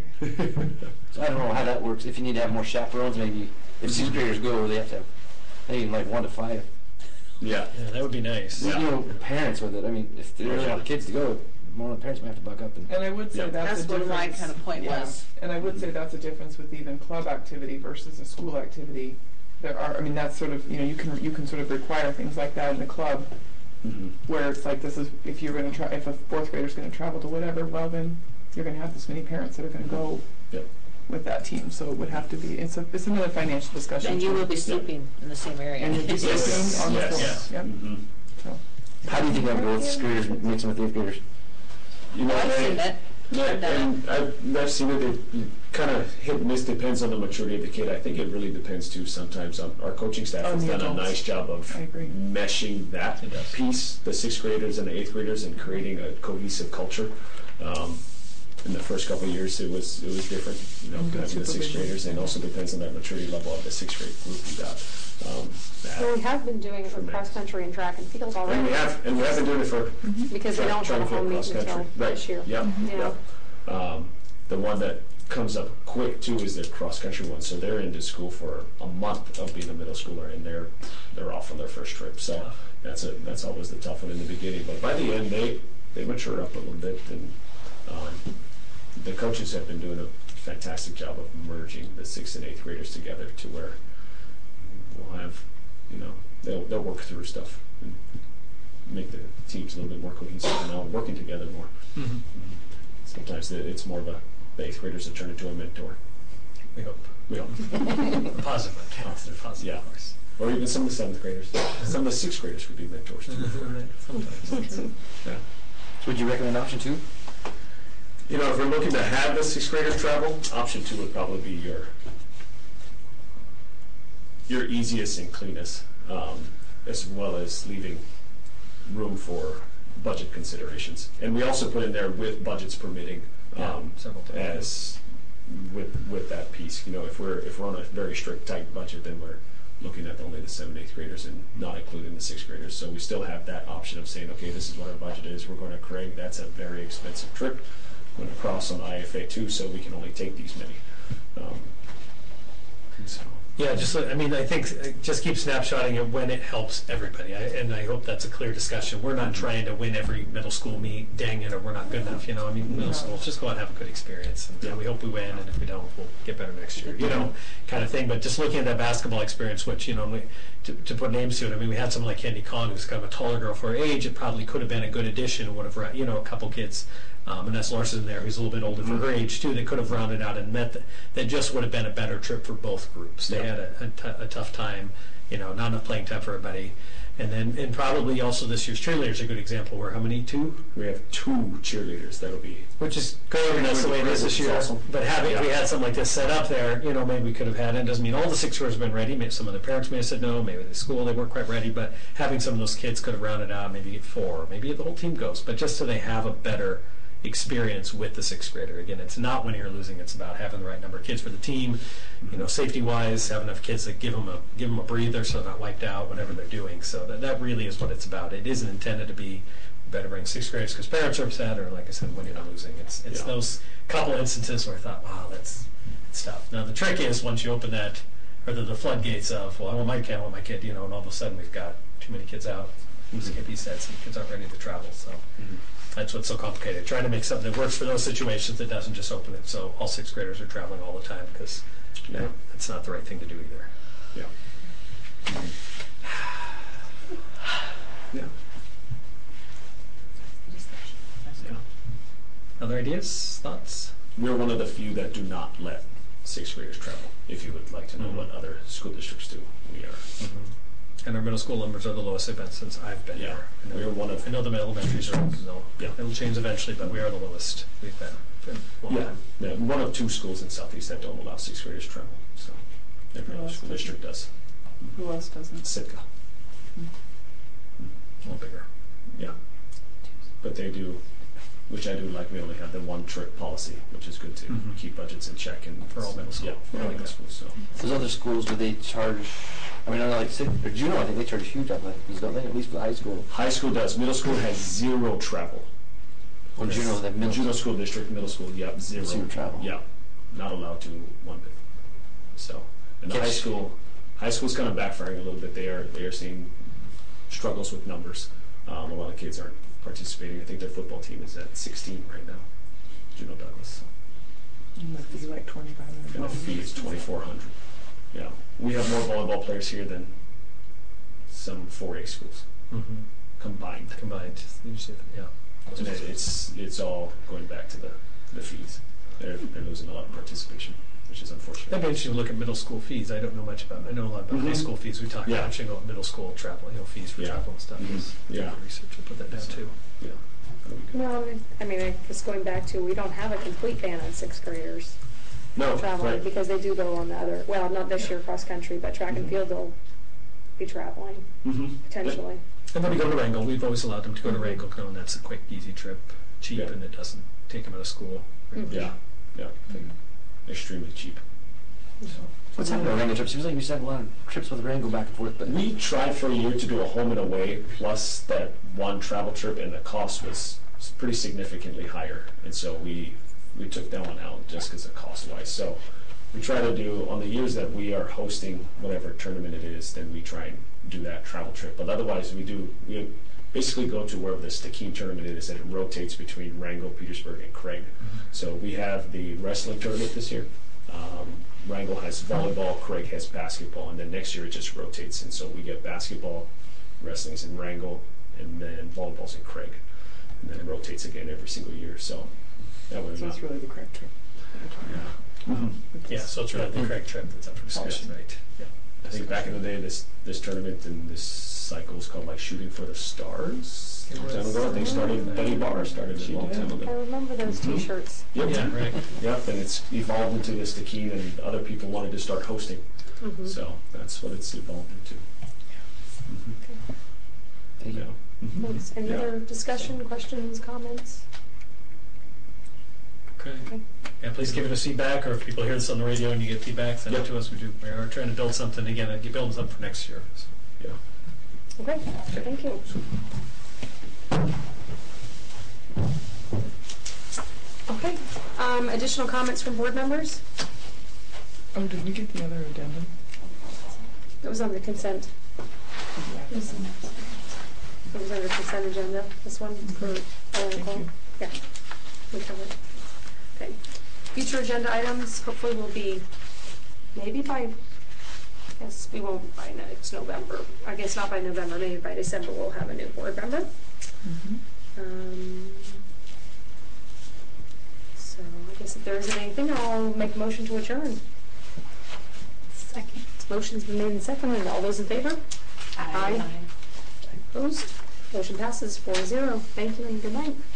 So I don't know how that works. If you need to have more chaperones, maybe if sixth graders go, they have to have maybe like one to five. Yeah. Yeah, that would be nice. Yeah. You know, parents with it. I mean, if there are a lot of kids to go, more of the parents might have to buck up. And And I would say Yeah. that's, That's a what my difference. kind of point yeah. was. And I would say that's a difference with even club activity versus a school activity. There are, I mean, that's sort of, you know, you can you can sort of require things like that in the club, Mhm. where it's like this is if you're going to try if a fourth grader's going to travel to whatever, well then you're going to have this many parents that are going to go Yep. with that team. So it would have to be. It's a it's another financial discussion. And you will be sleeping in the same area. And you'll be Yes. sleeping on the Yes. floor. Yep. Mhm. So. how do you think that will go with sixth graders mixing with eighth graders? You know, I've and- seen it. Yeah, I've done and I've, I've seen it, it kind of hit and miss, depends on the maturity of the kid. I think it really depends too sometimes on, our coaching staff On has the done a adults. nice job of I agree. meshing that It does. piece, the sixth graders and the eighth graders, and creating a cohesive culture. Um, in the first couple of years, it was it was different, you know, And good having the sixth supervision. graders, and also depends on that maturity level of the sixth grade group you got. Um, that- Well, we have been doing it with cross-country and track and field already. and we have, and we have been doing it for Because they Try- don't try have a to home fill meet cross-country. until Right. this year. Yep. Yeah. Yep. Um, the one that comes up quick too is the cross-country one. So they're into school for a month of being a middle schooler, and they're they're off on their first trip. So that's a that's always the tough one in the beginning. But by the end, they they mature up a little bit, and um, the coaches have been doing a fantastic job of merging the sixth and eighth graders together to where we'll have, you know, they'll they'll work through stuff and make the teams a little bit more cohesive and all working together more. Mm-hmm. Sometimes the, it's more the, the eighth graders that turn into a mentor. We hope. We hope. Positive. Positive. Positive. Yeah. Of course. Or even some of the seventh graders. Some of the sixth graders would be mentors too. Sometimes. Yeah. So would you recommend option two? You know, if we're looking to have the sixth graders travel, option two would probably be your your easiest and cleanest, um, as well as leaving room for budget considerations. And we also put in there with budgets permitting, um, yeah, as with with that piece. You know, if we're if we're on a very strict tight budget, then we're looking at only the seventh, eighth graders and not including the sixth graders. So we still have that option of saying, okay, this is what our budget is. We're going to Craig. That's a very expensive trip. We're going to cross on I F A two, so we can only take these many. Um, so. Yeah, just, I mean, I think, uh, just keep snapshotting it when it helps everybody, I, and I hope that's a clear discussion. We're not trying to win every middle school meet, dang it, or we're not good enough, you know, I mean, middle schools, just go out and have a good experience, and Yeah. we hope we win, and if we don't, we'll get better next year, you know, kind of thing. But just looking at that basketball experience, which, you know, we, to, to put names to it, I mean, we had someone like Candy Kong, who's kind of a taller girl for her age. It probably could have been a good addition, and would have, you know, a couple kids, um, Vanessa Larson there, who's a little bit older for her age too, they could have rounded out and met, the, that just would have been a better trip for both groups. They Yeah. had a, a, t- a tough time, you know, not enough playing time for everybody. And then, and probably also this year's cheerleaders are a good example where how many, two? We have two cheerleaders that'll be. Which is great, and that's the way it is this year. But having, if we had something like this set up there, you know, maybe we could have had, and it doesn't mean all the sixth graders have been ready. Maybe some of the parents may have said no, maybe the school, they weren't quite ready, but having some of those kids could have rounded out, maybe get four, maybe the whole team goes, but just so they have a better experience with the sixth grader. Again, it's not winning or losing, it's about having the right number of kids for the team, you know, safety wise, have enough kids that give them a give them a breather so they're not wiped out whatever they're doing. So that, that really is what it's about. It isn't intended to be better bring sixth graders because parents are upset, or like I said, winning or losing. It's it's Yeah. those couple instances where I thought, wow, that's, that's tough. Now the trick is once you open that, or the, the floodgates of, well, I want my kid, I want my kid, you know, and all of a sudden we've got too many kids out. As Skippy said, some kids aren't ready to travel. So Mm-hmm. that's what's so complicated. Trying to make something that works for those situations that doesn't just open it so all sixth graders are traveling all the time, because Yeah. that, that's not the right thing to do either. Yeah. Yeah. Yeah. Other ideas, thoughts? We're one of the few that do not let sixth graders travel. If you would like to know Mhm. what other school districts do, we are. And our middle school numbers are the lowest they've been since I've been Yeah. here. I know, We're one of. I know the elementaries are, no, Yeah. it'll change eventually, but we are the lowest we've been for a long Yeah. time. Yeah. One of two schools in Southeast that don't allow sixth graders travel. So every Who other else school doesn't? district does. Who else doesn't? Sitka. A little bigger. Yeah. But they do, which I do like. We only have the one trip policy, which is good to Mhm. keep budgets in check and For all middle school. Yeah, for all middle schools. So. Those other schools, do they charge, I mean, I know like, Sig- or Juneau, I think they charge huge athletics, don't they, at least for the high school? High school does. Middle school has zero travel. Well, Juneau, they have middle. Juneau School District, middle school, yep, zero. Zero travel. Yeah, not allowed to one bit. So, and the high Yes. school, high school's kind of backfiring a little bit. They are they are seeing struggles with numbers. Um, a lot of kids aren't participating. I think their football team is at sixteen right now. Juneau Douglas. And the fee like twenty-five hundred And the dollars. fee is twenty-four hundred. Yeah, we have more volleyball players here than some four A schools Mm-hmm. combined. Combined, you see, yeah. And it, it's it's all going back to the, the fees. They're they're losing a lot of participation, which is unfortunate. That'd be interesting to look at middle school fees. I don't know much about, I know a lot about high Mhm. school fees. We talked Yeah. actually about middle school travel, you know, fees for Yeah. travel and stuff. Mhm. Is Yeah. Research, we'll put that down too. Yeah. No, I mean, I just going back to, we don't have a complete ban on sixth graders No, traveling, right. because they do go on the other, well, not this year cross country, but track and Mhm. field they'll be traveling, Mm-hmm. potentially. And then we go to Wrangell. We've always allowed them to go to Wrangell, knowing that's a quick, easy trip, cheap, Yeah. and it doesn't take them out of school. Mhm. Yeah, yeah, extremely cheap. So. What's happening with Wrangell trips? Seems like you used to have a lot of trips with Wrangell back and forth, but. We tried for a year to do a home and away plus that one travel trip, and the cost was pretty significantly higher, and so we we took that one out just because of cost wise. So we try to do on the years that we are hosting whatever tournament it is, then we try and do that travel trip. But otherwise, we do we basically go to wherever the Stikine tournament is, and it rotates between Wrangell, Petersburg, and Craig. Mm-hmm. So we have the wrestling tournament this year. Um, Wrangell has volleyball, Craig has basketball, and then next year it just rotates. And so we get basketball, wrestling's in Wrangell, and then volleyball's in Craig. And then it rotates again every single year. So that way, So it's really the Craig trip. yeah. Mm-hmm. Yeah, so it's really the Craig trip that's up for discussion, right? Yeah. I think back in the day, this this tournament and this cycle was called like Shooting for the Stars. A long time ago, I think started Betty Barr started it a long time I ago. remember those T-shirts. Yep. Yeah, right. Yep, and it's evolved into this Stikine, and other people wanted to start hosting. Mhm. So that's what it's evolved into. Okay. Thank you. Yeah. Mhm. Thanks. Any Yeah. other discussion, questions, comments? Okay. Okay. Yeah, please give us feedback, or if people hear this on the radio and you get feedback, send it Yep. to us. We do. We are trying to build something again. It builds up for next year. So. Yeah. Okay, thank you. Okay, um, additional comments from board members? Oh, did we get the other addendum? It was on the consent. It was on the consent agenda, this one for Thank Nicole. you. Yeah, we covered. Okay, future agenda items hopefully will be maybe by, yes, we won't by next November. I guess not by November, maybe by December we'll have a new board member. Mm-hmm. Um, so I guess if there isn't anything, I'll make a motion to adjourn. Second. Motion's been made and seconded. All those in favor? Aye. Opposed? Motion passes four zero. Thank you and good night.